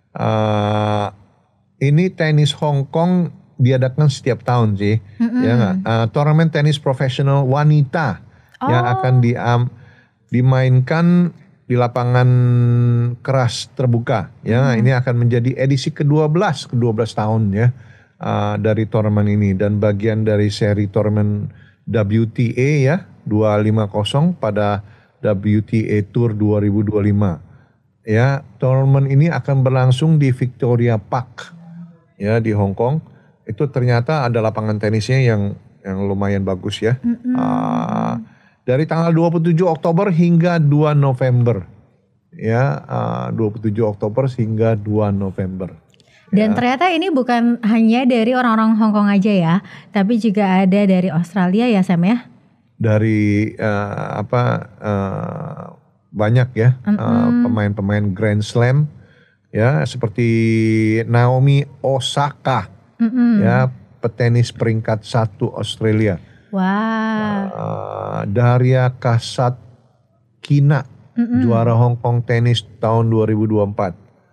Uh, ini tenis Hong Kong diadakan setiap tahun sih. Mm-mm. Ya nggak? Uh, turnamen tenis profesional wanita yang Oh. akan diam dimainkan di lapangan keras terbuka ya. Hmm. Ini akan menjadi edisi kedua belas kedua belas tahun ya uh, dari turnamen ini dan bagian dari seri turnamen W T A ya dua lima nol pada W T A Tour dua ribu dua puluh lima. Ya, turnamen ini akan berlangsung di Victoria Park ya di Hong Kong. Itu ternyata ada lapangan tenisnya yang yang lumayan bagus ya. Mm-mm. Uh, dari tanggal dua puluh tujuh Oktober hingga dua November. Ya, uh, dua puluh tujuh Oktober hingga dua November. Dan Ya. ternyata ini bukan hanya dari orang-orang Hong Kong aja ya, tapi juga ada dari Australia ya Sam ya? Dari uh, apa uh, banyak ya uh, Mm-mm. pemain-pemain Grand Slam ya seperti Naomi Osaka Mm-mm. ya petenis peringkat satu Australia. Wah. Uh, Daria Kasatkina Mm-mm. juara Hong Kong tenis tahun dua ribu dua puluh empat.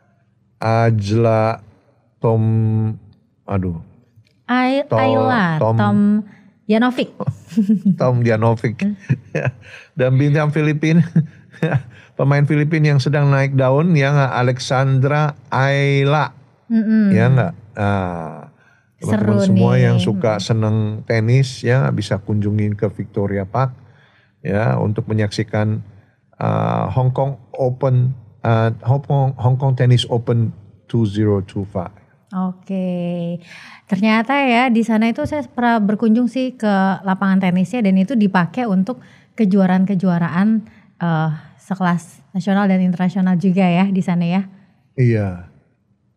Ajla Tom aduh Ay- Tom- Ayla, Tom, Tom- Janovic. Tom Janovic dan bintang Filipina pemain Filipina yang sedang naik daun yang Alexandra Ayla Mm-mm. ya enggak nah, teman-teman Seru semua nih. yang suka seneng tenis ya bisa kunjungin ke Victoria Park ya untuk menyaksikan uh, Hong Kong Open uh, Hong Kong Hong Kong Tennis Open dua nol dua lima. Oke, ternyata ya di sana itu saya pernah berkunjung sih ke lapangan tenisnya dan itu dipakai untuk kejuaraan-kejuaraan eh, sekelas nasional dan internasional juga ya di sana ya. Iya.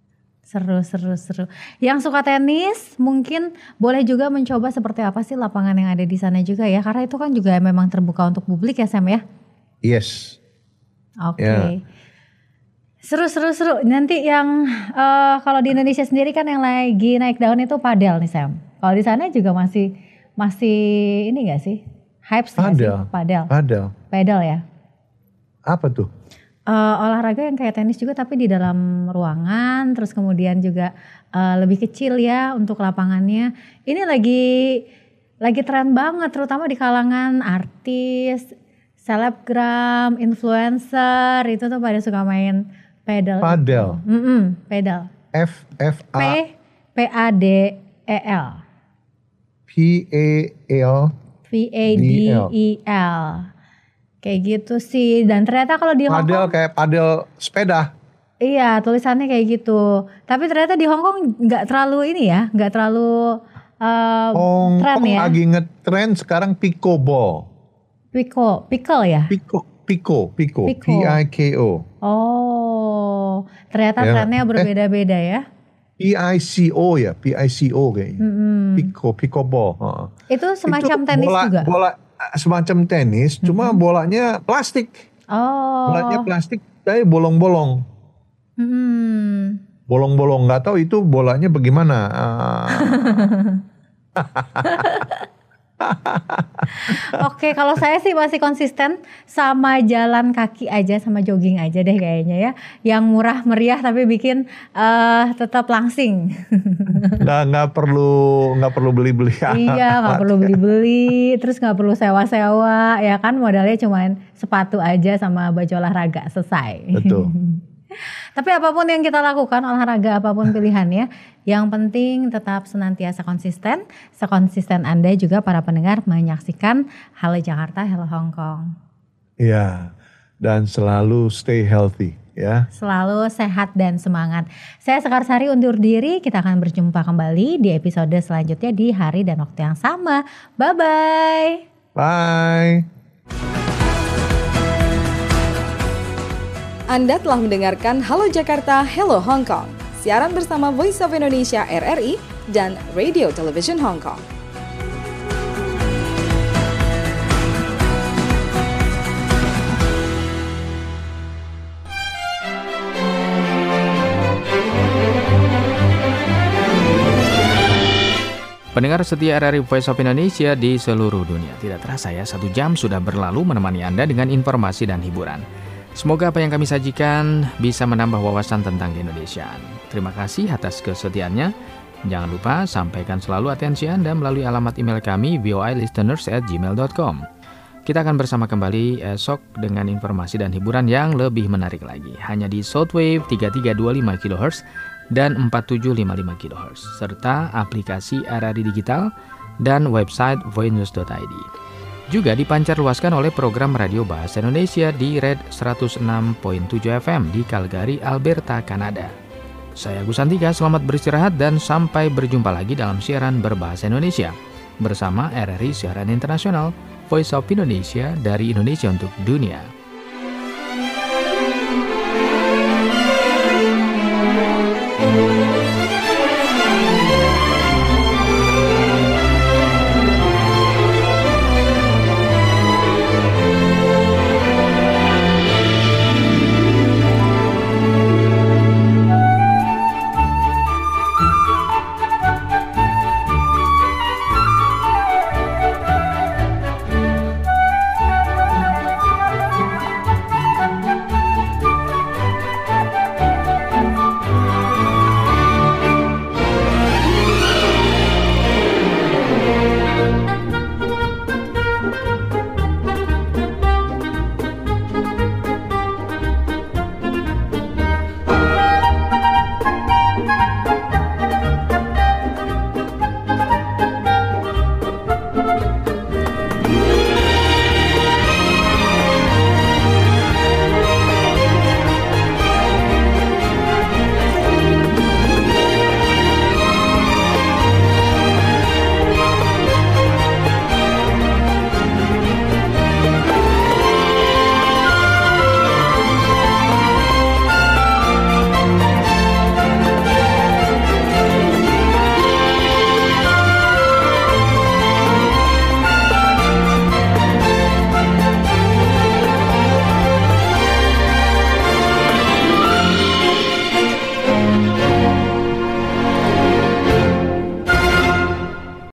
Seru, seru, seru. Yang suka tenis mungkin boleh juga mencoba seperti apa sih lapangan yang ada di sana juga ya. Karena itu kan juga memang terbuka untuk publik ya Sam ya. Yes. Oke. Okay. Yeah. Seru, seru, seru. Nanti yang uh, kalau di Indonesia sendiri kan yang lagi naik daun itu padel nih Sam. Kalau di sana juga masih masih ini gak sih? Hype gak sih? Padel. Padel. Padel ya. Apa tuh? Uh, olahraga yang kayak tenis juga tapi di dalam ruangan, terus kemudian juga uh, lebih kecil ya untuk lapangannya. Ini lagi lagi tren banget terutama di kalangan artis, selebgram, influencer, itu tuh pada suka main pedal. Padel. Gitu. Mm-mm, pedal. F F A P P A D E L. P A L V A D E L. Kayak gitu sih, dan ternyata kalau di Hong Kong padel kayak padel sepeda. Iya, tulisannya kayak gitu. Tapi ternyata di Hong Kong nggak terlalu ini ya, nggak terlalu uh, Hong tren Kong ya. lagi ngetren sekarang pickleball. Pico, pickle ya? Pico, pico, pico, Pico. P I K O. Oh, ternyata Ya. trennya berbeda-beda eh. ya. P I C O ya, P I C O kayaknya. Mm-hmm. Pico, pickleball. Uh. Itu semacam Itu tenis bola, juga? Bola semacam tenis, mm-hmm. cuma bolanya plastik. Oh. Bolanya plastik, tapi bolong-bolong. Hmm. Bolong-bolong, nggak tahu itu bolanya bagaimana. Uh. Oke, kalau saya sih masih konsisten sama jalan kaki aja, sama jogging aja deh kayaknya ya. Yang murah meriah tapi bikin uh, tetap langsing. Nggak nggak perlu nggak perlu beli-beli. Iya, nggak perlu beli-beli, terus nggak perlu sewa-sewa, ya kan modalnya cuman sepatu aja sama baju olahraga selesai. Betul. Tapi apapun yang kita lakukan, olahraga apapun pilihannya, yang penting tetap senantiasa konsisten. Sekonsisten Anda juga para pendengar menyaksikan Halo Jakarta, Halo Hong Kong. Iya, dan selalu stay healthy ya. Selalu sehat dan semangat. Saya Sekar Sari undur diri, kita akan berjumpa kembali di episode selanjutnya di hari dan waktu yang sama. Bye-bye. Bye. Anda telah mendengarkan Halo Jakarta, Hello Hong Kong. Siaran bersama Voice of Indonesia R R I dan Radio Television Hong Kong. Pendengar setia R R I Voice of Indonesia di seluruh dunia. Tidak terasa ya, satu jam sudah berlalu menemani Anda dengan informasi dan hiburan. Semoga apa yang kami sajikan bisa menambah wawasan tentang Keindonesiaan. Terima kasih atas kesetiaannya. Jangan lupa sampaikan selalu atensi Anda melalui alamat email kami v o i listeners at gmail dot com. Kita akan bersama kembali esok dengan informasi dan hiburan yang lebih menarik lagi. Hanya di Shortwave tiga tiga dua lima kilohertz dan empat tujuh lima lima kilohertz. Serta aplikasi R R I Digital dan website voinews dot i d. Juga dipancar luaskan oleh program radio Bahasa Indonesia di Red seratus enam koma tujuh F M di Calgary, Alberta, Kanada. Saya Agus Santika, selamat beristirahat dan sampai berjumpa lagi dalam siaran berbahasa Indonesia bersama R R I Siaran Internasional Voice of Indonesia dari Indonesia untuk dunia.